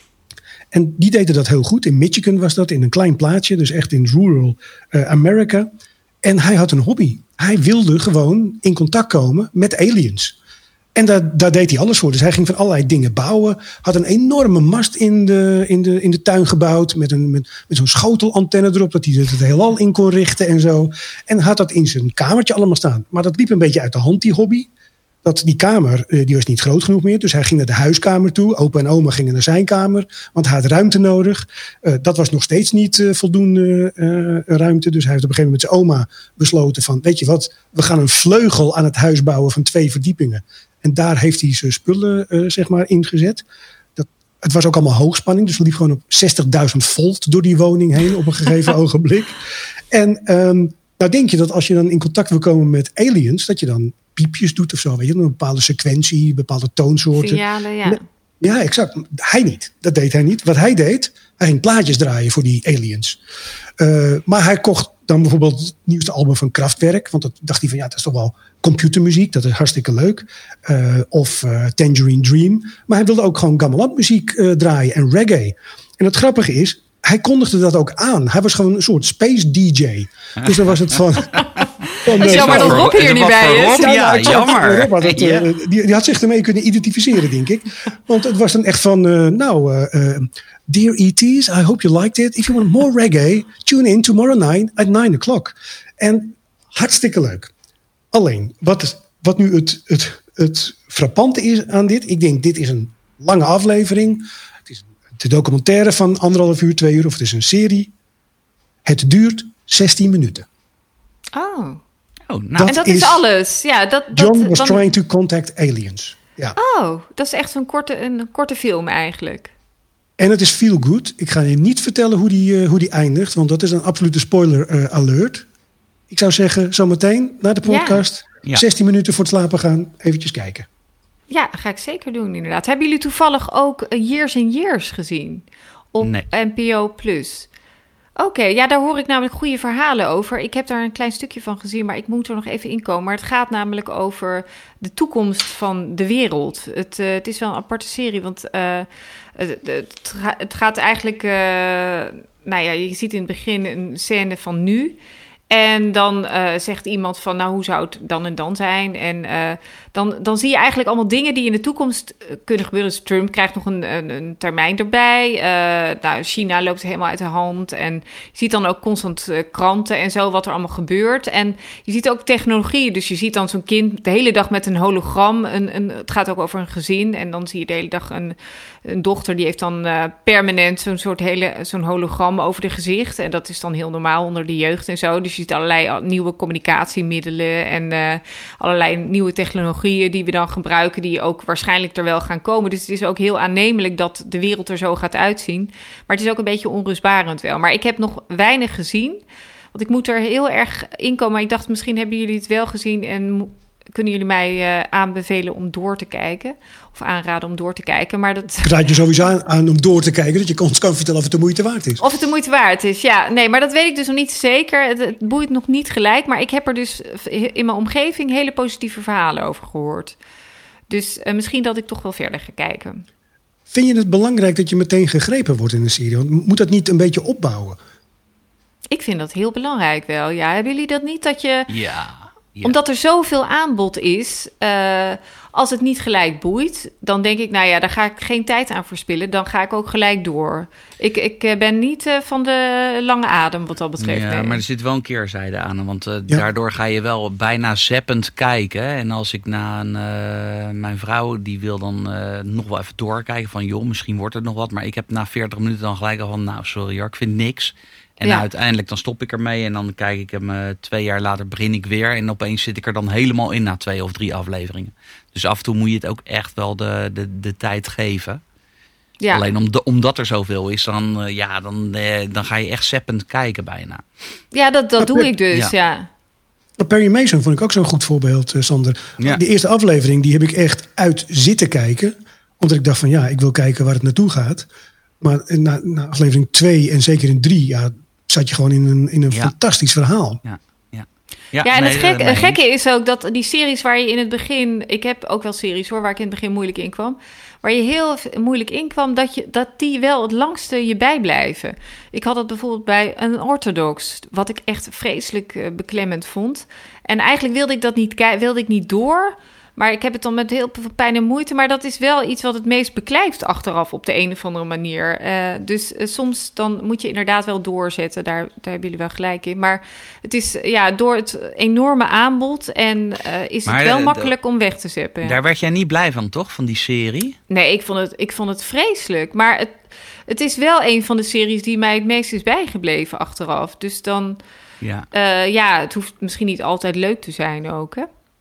En die deden dat heel goed. In Michigan was dat, in een klein plaatsje. Dus echt in rural uh, America. En hij had een hobby. Hij wilde gewoon in contact komen met aliens. En daar, daar deed hij alles voor. Dus hij ging van allerlei dingen bouwen. Had een enorme mast in de, in de, in de tuin gebouwd. Met, een, met, met zo'n schotelantenne erop. Dat hij het heelal in kon richten en zo. En had dat in zijn kamertje allemaal staan. Maar dat liep een beetje uit de hand, die hobby. Dat die kamer, die was niet groot genoeg meer. Dus hij ging naar de huiskamer toe. Opa en oma gingen naar zijn kamer. Want hij had ruimte nodig. Uh, dat was nog steeds niet uh, voldoende uh, ruimte. Dus hij heeft op een gegeven moment met zijn oma besloten van... weet je wat, we gaan een vleugel aan het huis bouwen van twee verdiepingen. En daar heeft hij zijn spullen uh, zeg maar ingezet. Dat, het was ook allemaal hoogspanning. Dus we liepen gewoon op zestigduizend volt door die woning heen op een gegeven ogenblik. En um, nou denk je dat als je dan in contact wil komen met aliens... dat je dan piepjes doet of zo. Weet je, een bepaalde sequentie, bepaalde toonsoorten. Signalen, ja. Ja, exact. Hij niet. Dat deed hij niet. Wat hij deed, hij ging plaatjes draaien voor die aliens. Uh, maar hij kocht dan bijvoorbeeld het nieuwste album van Kraftwerk. Want dat dacht hij van, ja, dat is toch wel computermuziek. Dat is hartstikke leuk. Uh, of uh, Tangerine Dream. Maar hij wilde ook gewoon gamelan muziek uh, draaien en reggae. En het grappige is, hij kondigde dat ook aan. Hij was gewoon een soort space D J. Dus dan was het van... Het is jammer dat Rob hier niet bij is. Ja, ja, jammer. Rob had het, uh, die, die had zich ermee kunnen identificeren, denk ik. Want het was dan echt van... Uh, nou, uh, uh, dear E T's, I hope you liked it. If you want more reggae, tune in tomorrow night at nine o'clock. En hartstikke leuk. Alleen, wat, wat nu het, het, het frappante is aan dit... Ik denk, dit is een lange aflevering. Het is een documentaire van anderhalf uur, twee uur. Of het is een serie. Het duurt zestien minuten. Oh. Oh, nou. En dat is, is alles. Ja, dat, John dat, was dan... trying to contact aliens. Ja. Oh, dat is echt een korte, een korte film eigenlijk. En het is feel good. Ik ga je niet vertellen hoe die, uh, hoe die eindigt. Want dat is een absolute spoiler uh, alert. Ik zou zeggen, zometeen na de podcast... Ja. zestien minuten voor het slapen gaan. Eventjes kijken. Ja, dat ga ik zeker doen inderdaad. Hebben jullie toevallig ook Years and Years gezien? Op nee. N P O Plus. Oké, okay, ja, daar hoor ik namelijk goede verhalen over. Ik heb daar een klein stukje van gezien, maar ik moet er nog even in komen. Maar het gaat namelijk over de toekomst van de wereld. Het, uh, het is wel een aparte serie, want uh, het, het, het gaat eigenlijk... Uh, nou ja, je ziet in het begin een scène van nu... En dan uh, zegt iemand van, nou, hoe zou het dan en dan zijn? En uh, dan, dan zie je eigenlijk allemaal dingen die in de toekomst kunnen gebeuren. Dus Trump krijgt nog een, een, een termijn erbij. Uh, nou, China loopt helemaal uit de hand. En je ziet dan ook constant uh, kranten en zo, wat er allemaal gebeurt. En je ziet ook technologie. Dus je ziet dan zo'n kind de hele dag met een hologram. Een, een, het gaat ook over een gezin. En dan zie je de hele dag een, een dochter, die heeft dan uh, permanent zo'n soort hele, zo'n hologram over de gezicht. En dat is dan heel normaal onder de jeugd en zo. Dus je ziet allerlei nieuwe communicatiemiddelen en uh, allerlei nieuwe technologieën die we dan gebruiken, die ook waarschijnlijk er wel gaan komen. Dus het is ook heel aannemelijk dat de wereld er zo gaat uitzien. Maar het is ook een beetje onrustbarend wel. Maar ik heb nog weinig gezien, want ik moet er heel erg in komen. Maar ik dacht, misschien hebben jullie het wel gezien en kunnen jullie mij uh, aanbevelen om door te kijken. Of aanraden om door te kijken. Maar dat... Ik raad je sowieso aan, aan om door te kijken, dat je ons kan vertellen of het de moeite waard is. Of het de moeite waard is, ja. Nee, maar dat weet ik dus nog niet zeker. Het, het boeit nog niet gelijk. Maar ik heb er dus in mijn omgeving hele positieve verhalen over gehoord. Dus uh, misschien dat ik toch wel verder ga kijken. Vind je het belangrijk dat je meteen gegrepen wordt in een serie? Want moet dat niet een beetje opbouwen? Ik vind dat heel belangrijk wel. Ja, hebben jullie dat niet? Dat je... Ja. Ja. Omdat er zoveel aanbod is, uh, als het niet gelijk boeit, dan denk ik, nou ja, daar ga ik geen tijd aan verspillen. Dan ga ik ook gelijk door. Ik, ik ben niet uh, van de lange adem wat dat betreft. Ja, nee. maar er zit wel een keerzijde aan. Want uh, ja. daardoor ga je wel bijna zappend kijken. En als ik na een, uh, mijn vrouw, die wil dan uh, nog wel even doorkijken van, joh, misschien wordt het nog wat. Maar ik heb na veertig minuten dan gelijk al van, nou, sorry hoor, ik vind niks. En Ja. uiteindelijk dan stop ik ermee en dan kijk ik hem uh, twee jaar later begin ik weer. En opeens zit ik er dan helemaal in na twee of drie afleveringen. Dus af en toe moet je het ook echt wel de, de, de tijd geven. Ja. Alleen om de, omdat er zoveel is, dan, uh, ja, dan, uh, dan ga je echt zeppend kijken bijna. Ja, dat, dat doe ik dus, Ja. ja. Perry Mason vond ik ook zo'n goed voorbeeld, uh, Sander. Ja. Die eerste aflevering die heb ik echt uit zitten kijken. Omdat ik dacht van ja, ik wil kijken waar het naartoe gaat. Maar na, na aflevering twee en zeker in drie, ja, zat je gewoon in een, in een Ja. fantastisch verhaal. Ja, ja. Ja, en nee, het, gek, nee, het gekke is ook dat die series waar je in het begin... Ik heb ook wel series hoor, waar ik in het begin moeilijk in kwam. Waar je heel moeilijk in kwam, dat, je, dat die wel het langste je bijblijven. Ik had het bijvoorbeeld bij een orthodox, wat ik echt vreselijk uh, beklemmend vond. En eigenlijk wilde ik dat niet, wilde ik niet door... Maar ik heb het dan met heel veel pijn en moeite. Maar dat is wel iets wat het meest beklijft achteraf op de een of andere manier. Uh, dus uh, soms dan moet je inderdaad wel doorzetten. Daar, daar hebben jullie wel gelijk in. Maar het is uh, ja, door het enorme aanbod en uh, is maar het wel de, makkelijk de, om weg te zeppen. Ja. Daar werd jij niet blij van, toch? Van die serie? Nee, ik vond het, ik vond het vreselijk. Maar het, het is wel een van de series die mij het meest is bijgebleven achteraf. Dus dan... Ja, uh, ja het hoeft misschien niet altijd leuk te zijn ook, hè?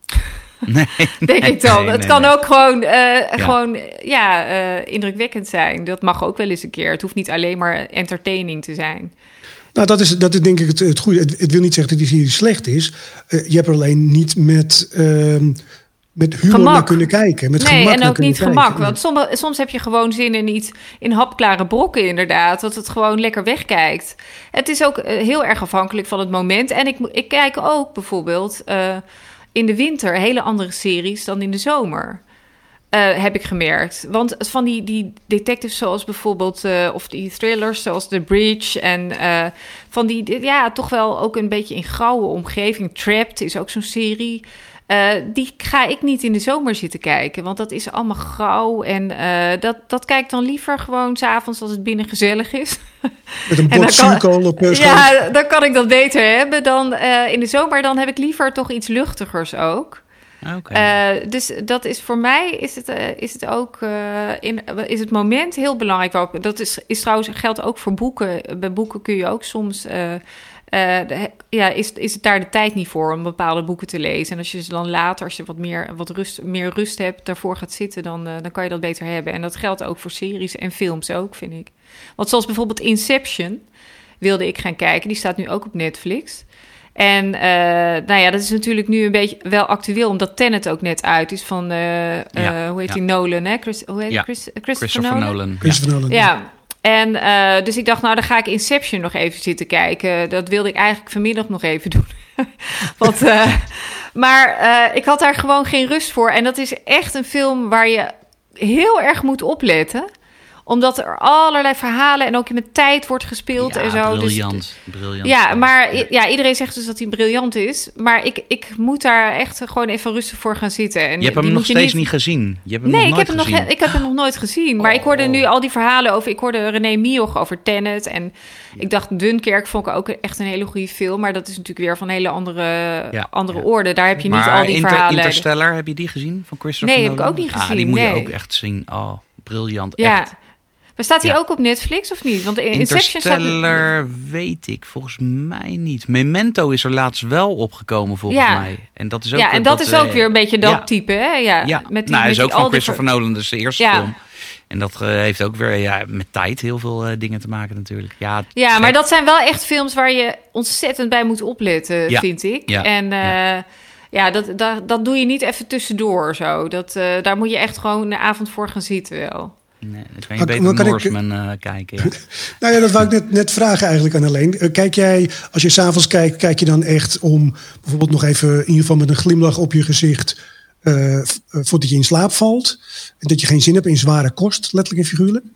Nee, denk nee, ik dan. nee, het nee, kan nee. ook gewoon, uh, ja. gewoon ja, uh, indrukwekkend zijn. Dat mag ook wel eens een keer. Het hoeft niet alleen maar entertaining te zijn. Nou, dat is, dat is denk ik het, het goede. Het, het wil niet zeggen dat die serie slecht is. Uh, je hebt er alleen niet met, uh, met humor gemak. naar kunnen kijken. Met nee, gemak en ook niet gemak. Kijken. Want soms, soms heb je gewoon zin in iets, in hapklare brokken inderdaad. Dat het gewoon lekker wegkijkt. Het is ook uh, heel erg afhankelijk van het moment. En ik, ik kijk ook bijvoorbeeld... Uh, in de winter hele andere series dan in de zomer. Uh, heb ik gemerkt. Want van die, die detectives zoals bijvoorbeeld... Uh, of die thrillers zoals The Bridge... en uh, van die, ja, toch wel ook een beetje in grauwe omgeving. Trapped is ook zo'n serie... Uh, die ga ik niet in de zomer zitten kijken, want dat is allemaal grauw. En uh, dat, dat kijk ik dan liever gewoon 's avonds als het binnen gezellig is. Met een bord zuurkool op uh, Ja, dan kan ik dat beter hebben dan uh, in de zomer. Dan heb ik liever toch iets luchtigers ook. Okay. Uh, dus dat is voor mij is het, uh, is het ook uh, in, is het moment heel belangrijk. Ook. Dat is, is trouwens geldt ook voor boeken. Bij boeken kun je ook soms... Uh, Uh, de, ja, is, is het daar de tijd niet voor om bepaalde boeken te lezen. En als je ze dan later, als je wat meer, wat rust, meer rust hebt, daarvoor gaat zitten, dan, uh, dan kan je dat beter hebben. En dat geldt ook voor series en films ook, vind ik. Want zoals bijvoorbeeld Inception wilde ik gaan kijken. Die staat nu ook op Netflix. En uh, nou ja, dat is natuurlijk nu een beetje wel actueel, omdat Tenet ook net uit is van, uh, ja, uh, hoe heet ja. die, Nolan, hè? Chris, hoe heet ja. Chris, Christopher, Christopher Nolan? Nolan. Christopher Nolan. Ja. En uh, dus ik dacht, nou, dan ga ik Inception nog even zitten kijken. Dat wilde ik eigenlijk vanmiddag nog even doen. Want, uh, maar uh, ik had daar gewoon geen rust voor. En dat is echt een film waar je heel erg moet opletten. Omdat er allerlei verhalen en ook met tijd wordt gespeeld ja, en zo. briljant. Dus, briljant. Ja, maar ja, iedereen zegt dus dat hij briljant is. Maar ik, ik moet daar echt gewoon even rustig voor gaan zitten. En je hebt hem die nog moet je steeds niet, niet gezien. Je hebt hem nee, nog ik nooit heb, hem gezien. nog, ik heb hem nog nooit gezien. Maar oh. ik hoorde nu al die verhalen over... Ik hoorde René Mioch over Tenet. En ik dacht, Dunkirk vond ik ook echt een hele goede film. Maar dat is natuurlijk weer van een hele andere, ja, andere ja. orde. Daar heb je maar niet al die Inter, verhalen. Interstellar, heb je die gezien van Christopher Nee, Nolan? heb ik ook niet gezien. Ah, die moet nee. je ook echt zien. Oh, briljant. Ja. Echt. Maar staat hij Ja. ook op Netflix of niet? Want Inception Interstellar staat... weet ik volgens mij niet. Memento is er laatst wel opgekomen volgens ja. mij. En dat is ook, ja, en dat, dat is ook uh, weer een beetje dat ja. type, hè? Ja, ja. met die, nou, met is ook die van al die Christopher ver... Nolan, dus de eerste ja. film. En dat uh, heeft ook weer ja, met tijd heel veel uh, dingen te maken natuurlijk. Ja, ja gek. maar dat zijn wel echt films waar je ontzettend bij moet opletten, ja. vind ik. Ja. En... Uh, ja. Ja, dat, dat, dat doe je niet even tussendoor zo. Dat, uh, daar moet je echt gewoon de avond voor gaan zitten wel. Nee, dan kan je beter kan Norseman ik... uh, kijken. Ja. Nou ja, dat wou ik net, net vragen eigenlijk aan Alleen. Kijk jij, als je 's avonds kijkt, kijk je dan echt om bijvoorbeeld nog even in ieder geval met een glimlach op je gezicht uh, voordat je in slaap valt? En dat je geen zin hebt in zware kost, letterlijk en figuurlijk?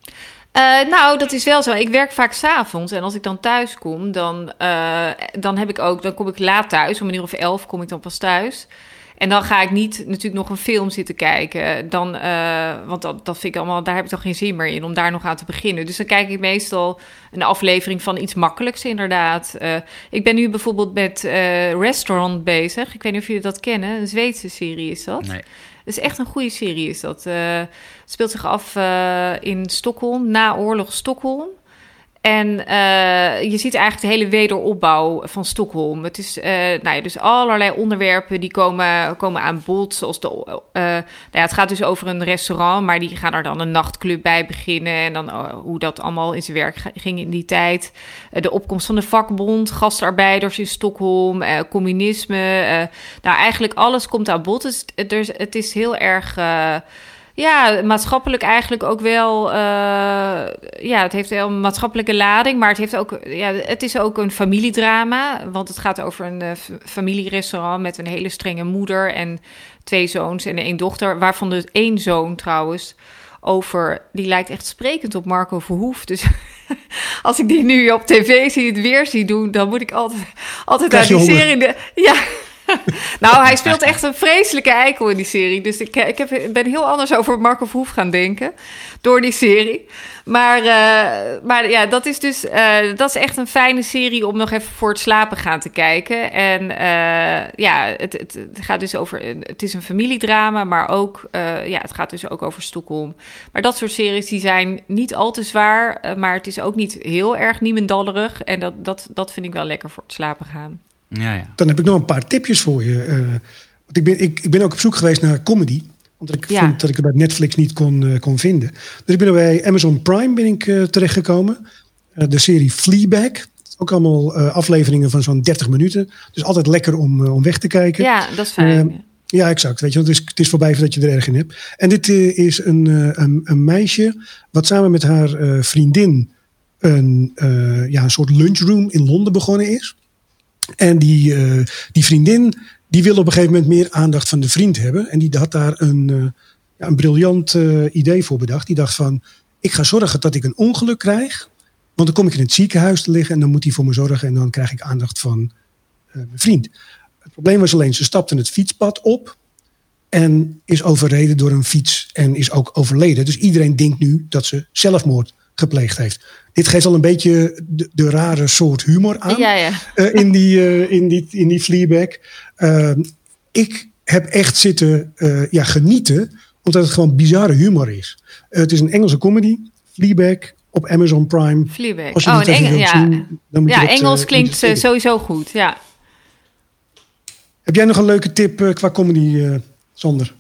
Uh, nou, dat is wel zo. Ik werk vaak 's avonds en als ik dan thuis kom, dan, uh, dan heb ik ook, dan kom ik laat thuis. Om een uur of elf kom ik dan pas thuis. En dan ga ik niet natuurlijk nog een film zitten kijken. Dan, uh, want dat, dat vind ik allemaal, daar heb ik toch geen zin meer in om daar nog aan te beginnen. Dus dan kijk ik meestal een aflevering van iets makkelijks inderdaad. Uh, ik ben nu bijvoorbeeld met uh, Restaurant bezig. Ik weet niet of jullie dat kennen. Een Zweedse serie is dat. Nee. Het is echt een goede serie is dat. Uh, het speelt zich af uh, in Stockholm, na oorlog Stockholm. En uh, je ziet eigenlijk de hele wederopbouw van Stockholm. Het is, uh, nou ja, dus allerlei onderwerpen die komen, komen aan bod. Zoals de, uh, nou ja, het gaat dus over een restaurant, maar die gaan er dan een nachtclub bij beginnen. En dan uh, hoe dat allemaal in zijn werk ging in die tijd. Uh, de opkomst van de vakbond, gastarbeiders in Stockholm, uh, communisme. Uh, nou, eigenlijk alles komt aan bod. Dus het, er, het is heel erg... Uh, Ja, maatschappelijk eigenlijk ook wel... Uh, ja, het heeft wel een maatschappelijke lading, maar het, heeft ook, ja, het is ook een familiedrama. Want het gaat over een uh, familierestaurant met een hele strenge moeder en twee zoons en één dochter. Waarvan dus één zoon trouwens over... Die lijkt echt sprekend op Marco Verhoef. Dus als ik die nu op tv zie, het weer zie doen... dan moet ik altijd, altijd aan die serie... De, ja... Nou, hij speelt echt een vreselijke eikel in die serie. Dus ik, ik heb, ben heel anders over Marco Verhoef gaan denken door die serie. Maar, uh, maar ja, dat is dus uh, dat is echt een fijne serie om nog even voor het slapen gaan te kijken. En uh, ja, het, het, het gaat dus over... Het is een familiedrama, maar ook... Uh, ja, het gaat dus ook over Stockholm. Maar dat soort series die zijn niet al te zwaar, uh, maar het is ook niet heel erg niemendallerig. En dat, dat, dat vind ik wel lekker voor het slapen gaan. Ja, ja. Dan heb ik nog een paar tipjes voor je. Uh, want ik, ben, ik, ik ben ook op zoek geweest naar comedy. Omdat ik ja. vond dat ik het bij Netflix niet kon, uh, kon vinden. Dus ik ben er bij Amazon Prime ben ik, uh, terechtgekomen. Uh, de serie Fleabag. Ook allemaal uh, afleveringen van zo'n dertig minuten. Dus altijd lekker om, uh, om weg te kijken. Ja, dat is fijn. Uh, ja, exact. Weet je, want het is, het is voorbij voordat je er erg in hebt. En dit uh, is een, uh, een, een meisje wat samen met haar uh, vriendin een, uh, ja, een soort lunchroom in Londen begonnen is. En die, uh, die vriendin, die wil op een gegeven moment meer aandacht van de vriend hebben. En die had daar een, uh, ja, een briljant uh, idee voor bedacht. Die dacht van, ik ga zorgen dat ik een ongeluk krijg. Want dan kom ik in het ziekenhuis te liggen en dan moet hij voor me zorgen. En dan krijg ik aandacht van uh, mijn vriend. Het probleem was alleen, ze stapte het fietspad op. En is overreden door een fiets en is ook overleden. Dus iedereen denkt nu dat ze zelfmoord gepleegd heeft. Dit geeft al een beetje de, de rare soort humor aan. Ja, ja. Uh, in, die, uh, in, die, in die Fleabag. Uh, ik heb echt zitten uh, ja, genieten. Omdat het gewoon bizarre humor is. Uh, het is een Engelse comedy. Fleabag op Amazon Prime. Fleabag. Als je oh, het even Engel, wilt ja. zien, dan moet ja, je dat, Engels uh, klinkt uh, sowieso goed. Ja. Heb jij nog een leuke tip uh, qua comedy, uh, Sander?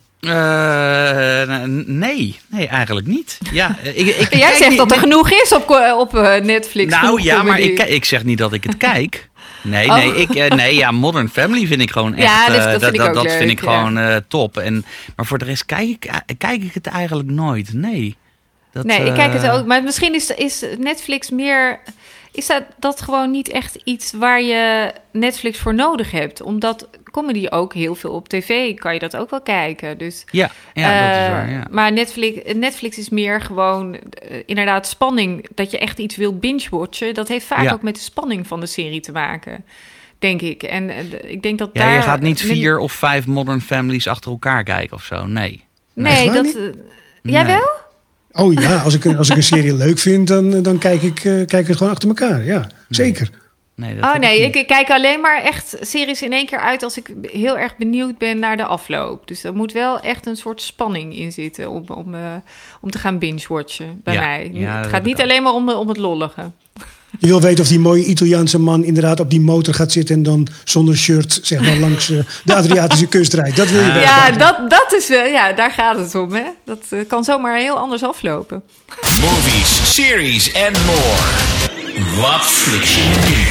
Uh, nee, nee, eigenlijk niet. Ja, ik, ik, Jij zegt niet, dat er nee. genoeg is op, op Netflix. Nou ja, maar ik, ik zeg niet dat ik het kijk. Nee, oh. nee, ik, uh, nee, ja, Modern Family vind ik gewoon echt. Ja, dus, dat uh, vind dat, ik ook dat leuk, vind ik ja. gewoon uh, top. En, maar voor de rest kijk ik, kijk ik het eigenlijk nooit. Nee. Dat, nee, uh... ik kijk het ook. Maar misschien is, is Netflix meer... Is dat, dat gewoon niet echt iets waar je Netflix voor nodig hebt? Omdat comedy ook heel veel op tv kan je dat ook wel kijken. Dus, ja, ja uh, dat is waar. Ja. Maar Netflix, Netflix is meer gewoon uh, inderdaad spanning. Dat je echt iets wilt binge-watchen. Dat heeft vaak ja. ook met de spanning van de serie te maken, denk ik. En uh, ik denk dat ja, daar... Je gaat niet vier of vijf Modern Families achter elkaar kijken of zo, nee. Nee, nee dat... Uh, jij nee. wel? Oh ja, als ik, als ik een serie leuk vind, dan, dan kijk, ik, uh, kijk ik het gewoon achter elkaar. Ja, zeker. Nee, dat oh nee, ik, ik kijk alleen maar echt series in één keer uit als ik heel erg benieuwd ben naar de afloop. Dus er moet wel echt een soort spanning in zitten om, om, uh, om te gaan binge-watchen bij ja, mij. Ja, het gaat niet alleen maar om, om het lollige. Je wil weten of die mooie Italiaanse man inderdaad op die motor gaat zitten en dan zonder shirt zeg maar langs uh, de Adriatische kust rijdt. Dat wil je weten. Ja, dat, dat is, uh, ja, daar gaat het om. Hè? Dat uh, kan zomaar heel anders aflopen. Movies, series en more. Wat flik je nu?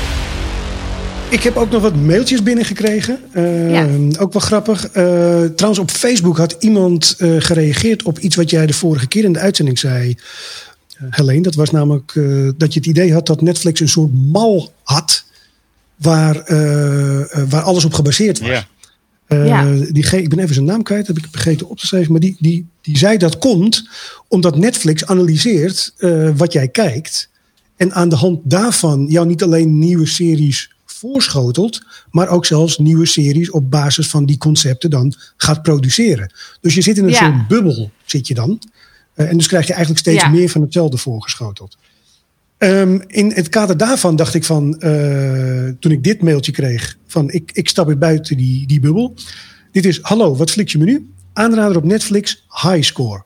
Ik heb ook nog wat mailtjes binnengekregen. Uh, ja. Ook wel grappig. Uh, trouwens, op Facebook had iemand uh, gereageerd op iets wat jij de vorige keer in de uitzending zei. Uh, Helene, dat was namelijk uh, dat je het idee had dat Netflix een soort mal had waar, uh, uh, waar alles op gebaseerd was. Ja. Uh, ja. die, ik ben even zijn naam kwijt, heb ik vergeten op te schrijven. Maar die, die, die zei dat komt omdat Netflix analyseert uh, wat jij kijkt. En aan de hand daarvan jou niet alleen nieuwe series voorschotelt, maar ook zelfs nieuwe series op basis van die concepten dan gaat produceren. Dus je zit in een ja. soort bubbel, zit je dan. Uh, en dus krijg je eigenlijk steeds ja. meer van hetzelfde voorgeschoteld. Um, in het kader daarvan dacht ik van, uh, toen ik dit mailtje kreeg, van ik, ik stap weer buiten die, die bubbel. Dit is, hallo, wat flik je me nu? Aanrader op Netflix, High Score.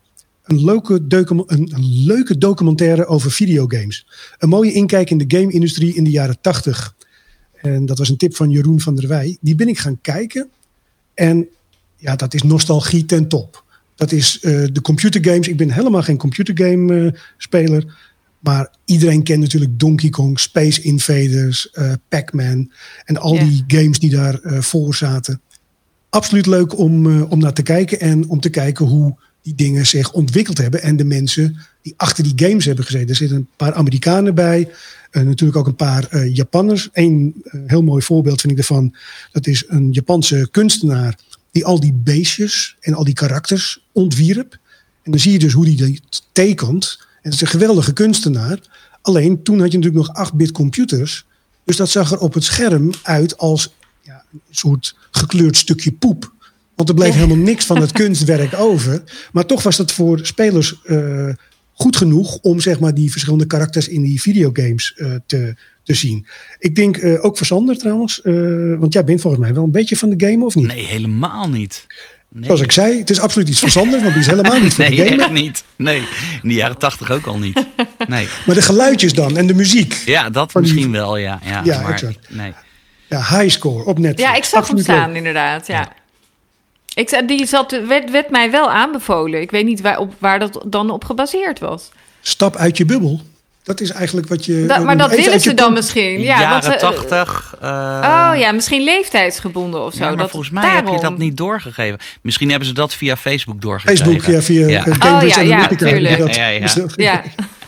een leuke, docu- een, een leuke documentaire over videogames. Een mooie inkijk in de game-industrie in de jaren tachtig. En dat was een tip van Jeroen van der Wij. Die ben ik gaan kijken. En ja, dat is nostalgie ten top. Dat is uh, de computergames. Ik ben helemaal geen computergame uh, speler. Maar iedereen kent natuurlijk Donkey Kong, Space Invaders, uh, Pac-Man. En al Ja. die games die daar uh, voor zaten. Absoluut leuk om, uh, om naar te kijken. En om te kijken hoe die dingen zich ontwikkeld hebben. En de mensen die achter die games hebben gezeten. Er zitten een paar Amerikanen bij. Uh, natuurlijk ook een paar uh, Japanners. Eén uh, heel mooi voorbeeld vind ik ervan. Dat is een Japanse kunstenaar die al die beestjes en al die karakters ontwierp. En dan zie je dus hoe die dat tekent. En het is een geweldige kunstenaar. Alleen toen had je natuurlijk nog acht-bit computers. Dus dat zag er op het scherm uit als ja, een soort gekleurd stukje poep. Want er bleef helemaal niks van het kunstwerk over. Maar toch was dat voor spelers uh, goed genoeg om zeg maar, die verschillende karakters in die videogames uh, te, te zien. Ik denk uh, ook voor Sander trouwens. Uh, want jij bent volgens mij wel een beetje van de game, of niet? Nee, helemaal niet. Nee. Zoals ik zei, het is absoluut iets voor Sander, want die is helemaal niet voor nee, de game. echt niet. Nee, in de jaren tachtig ook al niet. Nee. Maar de geluidjes dan en de muziek. Ja, dat Van die- misschien wel, ja. Ja, Ja, maar, exact. nee. Ja, Highscore op Netflix. Ja, ik zag Absoluut hem staan leuk. inderdaad, ja. Ik, zei- die zat, werd, werd mij wel aanbevolen. Ik weet niet waar, op, waar dat dan op gebaseerd was. Stap uit je bubbel. Dat is eigenlijk wat je... Da- maar dat even willen uit je ze dan kom- misschien. Ja, jaren want, eh, tachtig. Uh, Oh ja, misschien leeftijdsgebonden of zo. Ja, maar dat, volgens mij daarom. heb je dat niet doorgegeven. Misschien hebben ze dat via Facebook doorgegeven. Facebook, ja, via Ja. uh, Cambridge Oh, ja, ja, Analytica. tuurlijk. Dat- Ja, ja. dus dat- Ja.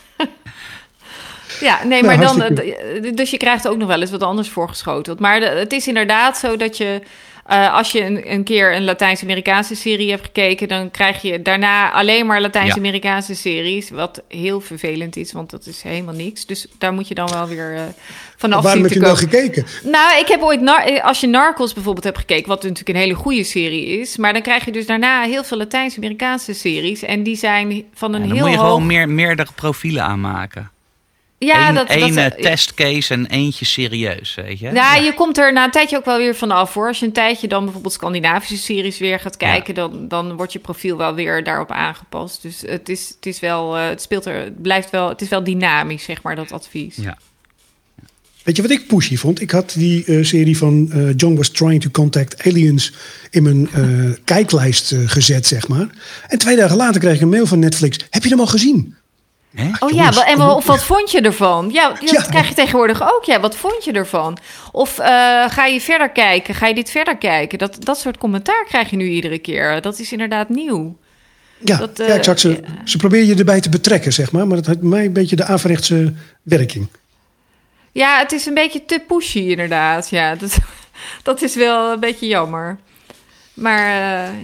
Ja, nee, Nou, maar dan... hartstikke eh, Dus je krijgt ook nog wel eens wat anders voorgeschoteld. Maar de- het is inderdaad zo dat je... Uh, als je een, een keer een Latijns-Amerikaanse serie hebt gekeken... dan krijg je daarna alleen maar Latijns-Amerikaanse series... wat heel vervelend is, want dat is helemaal niks. Dus daar moet je dan wel weer uh, vanaf Waarom zien heb te je nou komen. gekeken? Nou, ik heb ooit... Nar- als je Narcos bijvoorbeeld hebt gekeken... wat natuurlijk een hele goede serie is... maar dan krijg je dus daarna heel veel Latijns-Amerikaanse series... en die zijn van een Ja, dan heel moet je hoog... gewoon meer, meerdere profielen aanmaken. Ja, Eén dat, dat, één, eh, ja. testcase en eentje serieus, weet je? Ja, je komt er na een tijdje ook wel weer vanaf hoor. Als je een tijdje dan bijvoorbeeld Scandinavische series weer gaat kijken, ja. dan, dan wordt je profiel wel weer daarop aangepast. Dus het is, het is wel, uh, het speelt er, het blijft wel, het is wel dynamisch, zeg maar, dat advies. Ja. Weet je wat ik pushy vond? Ik had die uh, serie van uh, John Was Trying to Contact Aliens in mijn uh, kijklijst uh, gezet, zeg maar. En twee dagen later kreeg ik een mail van Netflix. Heb je hem al gezien? Hè? Oh ja, Jongens, en wat, wat vond je ervan? Ja, dat Ja. krijg je tegenwoordig ook. Ja, wat vond je ervan? Of uh, ga je verder kijken? Ga je dit verder kijken? Dat, dat soort commentaar krijg je nu iedere keer. Dat is inderdaad nieuw. Ja, Dat, uh, ja exact. Ze, ja. ze proberen je erbij te betrekken, zeg maar. Maar dat heeft bij mij een beetje de averechtse werking. Ja, het is een beetje te pushy inderdaad. Ja, dat, dat is wel een beetje jammer. Maar... Uh,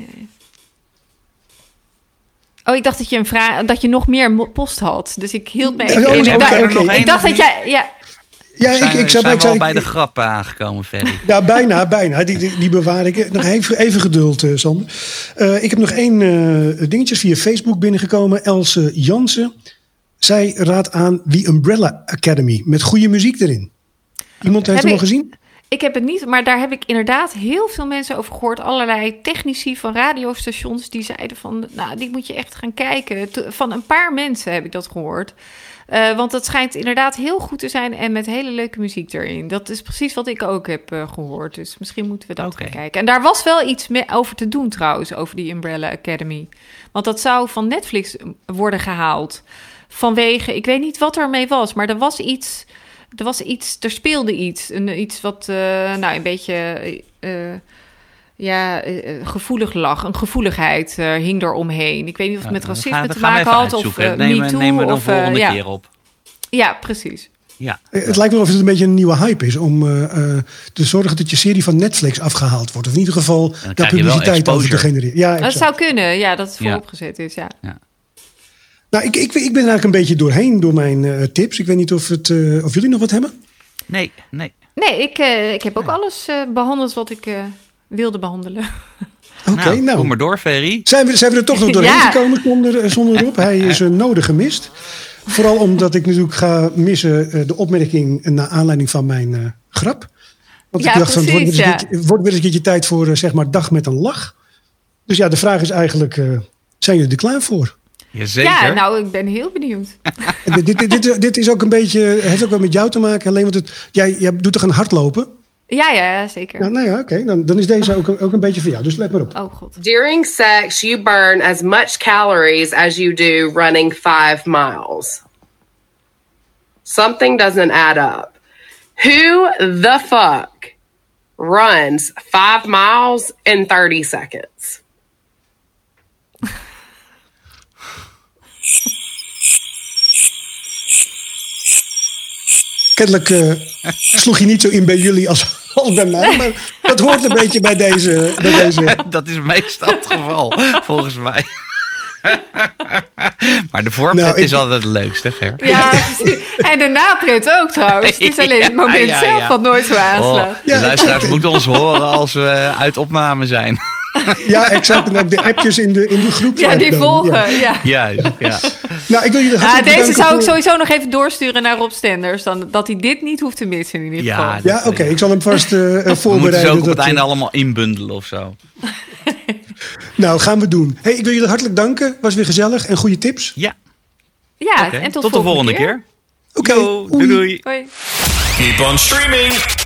Oh, ik dacht dat je een vraag, dat je nog meer post had. Dus ik hield me even. Oh, ik, oké, dacht, oké. ik, ik dacht dat jij, ja. Ja, zijn, ik, ik zou zijn we zou- al bij de grappen aangekomen, Ferry? Ja, bijna, bijna. Die, die, die bewaar ik. Nog even, even geduld, uh, Sander. Uh, ik heb nog één uh, dingetje via Facebook binnengekomen. Else Jansen. Zij raadt aan The Umbrella Academy. Met goede muziek erin. Iemand heeft Heb hem al ik- gezien? Ik heb het niet, maar daar heb ik inderdaad heel veel mensen over gehoord. Allerlei technici van radiostations die zeiden van, nou, die moet je echt gaan kijken. To- Van een paar mensen heb ik dat gehoord. Uh, want dat schijnt inderdaad heel goed te zijn en met hele leuke muziek erin. Dat is precies wat ik ook heb uh, gehoord. Dus misschien moeten we dat Oké. gaan kijken. En daar was wel iets mee over te doen trouwens, over die Umbrella Academy. Want dat zou van Netflix worden gehaald. Vanwege, ik weet niet wat er mee was, maar er was iets... Er was iets, er speelde iets. Een, iets wat uh, nou, een beetje uh, ja, uh, gevoelig lag. Een gevoeligheid uh, hing er omheen. Ik weet niet of het met Dan racisme gaan- te dan gaan we maken even had. Of uitzoeken. uh, nemen, MeToo. nemen we dan of, uh, volgende ja. keer op. Ja, precies. Ja. Het lijkt wel of het een beetje een nieuwe hype is om uh, uh, te zorgen dat je serie van Netflix afgehaald wordt. Of in ieder geval daar krijg je wel publiciteit over te exposure. genereren. Ja, Dat exact. zou kunnen, ja, dat het Ja. vooropgezet is, ja. Nou, ik, ik, ik ben er eigenlijk een beetje doorheen door mijn uh, tips. Ik weet niet of, het, uh, of jullie nog wat hebben. Nee, nee. Nee, ik, uh, ik heb ook alles uh, behandeld wat ik uh, wilde behandelen. Oké, okay, nou, nou. kom maar door, Ferry. Zijn we, zijn we er toch nog doorheen Ja. gekomen zonder, zonder Rob? Hij is uh, nodig gemist. Vooral omdat ik natuurlijk ga missen uh, de opmerking naar aanleiding van mijn uh, grap. Want Ja, ik dacht, van, het wordt precies, weer eens een keertje- het wordt weer eens een keertje tijd voor uh, zeg maar dag met een lach. Dus ja, de vraag is eigenlijk, uh, zijn jullie er klaar voor? Jazeker. Ja, nou, ik ben heel benieuwd. dit, dit, dit, dit is ook een beetje, heeft ook wel met jou te maken. Alleen want het, jij, jij doet toch een hardlopen? Ja, ja, zeker. Ja, nou ja, oké. Okay. Dan, dan is deze ook, ook een beetje voor jou. Dus let maar op. Oh god. During sex, you burn as much calories as you do running five miles. Something doesn't add up. Who the fuck runs five miles in thirty seconds? Kennelijk uh, sloeg je niet zo in bij jullie als, als bij mij. Maar dat hoort een beetje bij deze... Bij deze. Dat is meestal het geval, volgens mij. Maar de voorpret nou, ik... is altijd het leukste, Ger. Ja, precies. En de napret ook trouwens. Het is alleen het moment ja, ja, zelf ja. wat nooit zo aanslaat. Oh, de ja, luisteraars moeten ons horen als we uit opname zijn. Ja, exact. En ook de appjes in de, in de groep. Ja, die volgen. Ja. Ja. Juist, ja. Nou, ik wil jullie ja, deze zou voor... ik sowieso nog even doorsturen naar Rob Stenders. Dan, dat hij dit niet hoeft te missen in ieder geval. Ja, ja oké. Okay. Ik zal hem vast uh, voorbereiden. We moeten ze ook op dat, het einde allemaal inbundelen of zo. Nou, gaan we doen. Hey, ik wil jullie hartelijk danken. Was weer gezellig en goede tips. Ja. Ja, okay. en tot, tot de volgende keer. keer. Oké. Okay. Doei, doei. Hoi. Keep on streaming.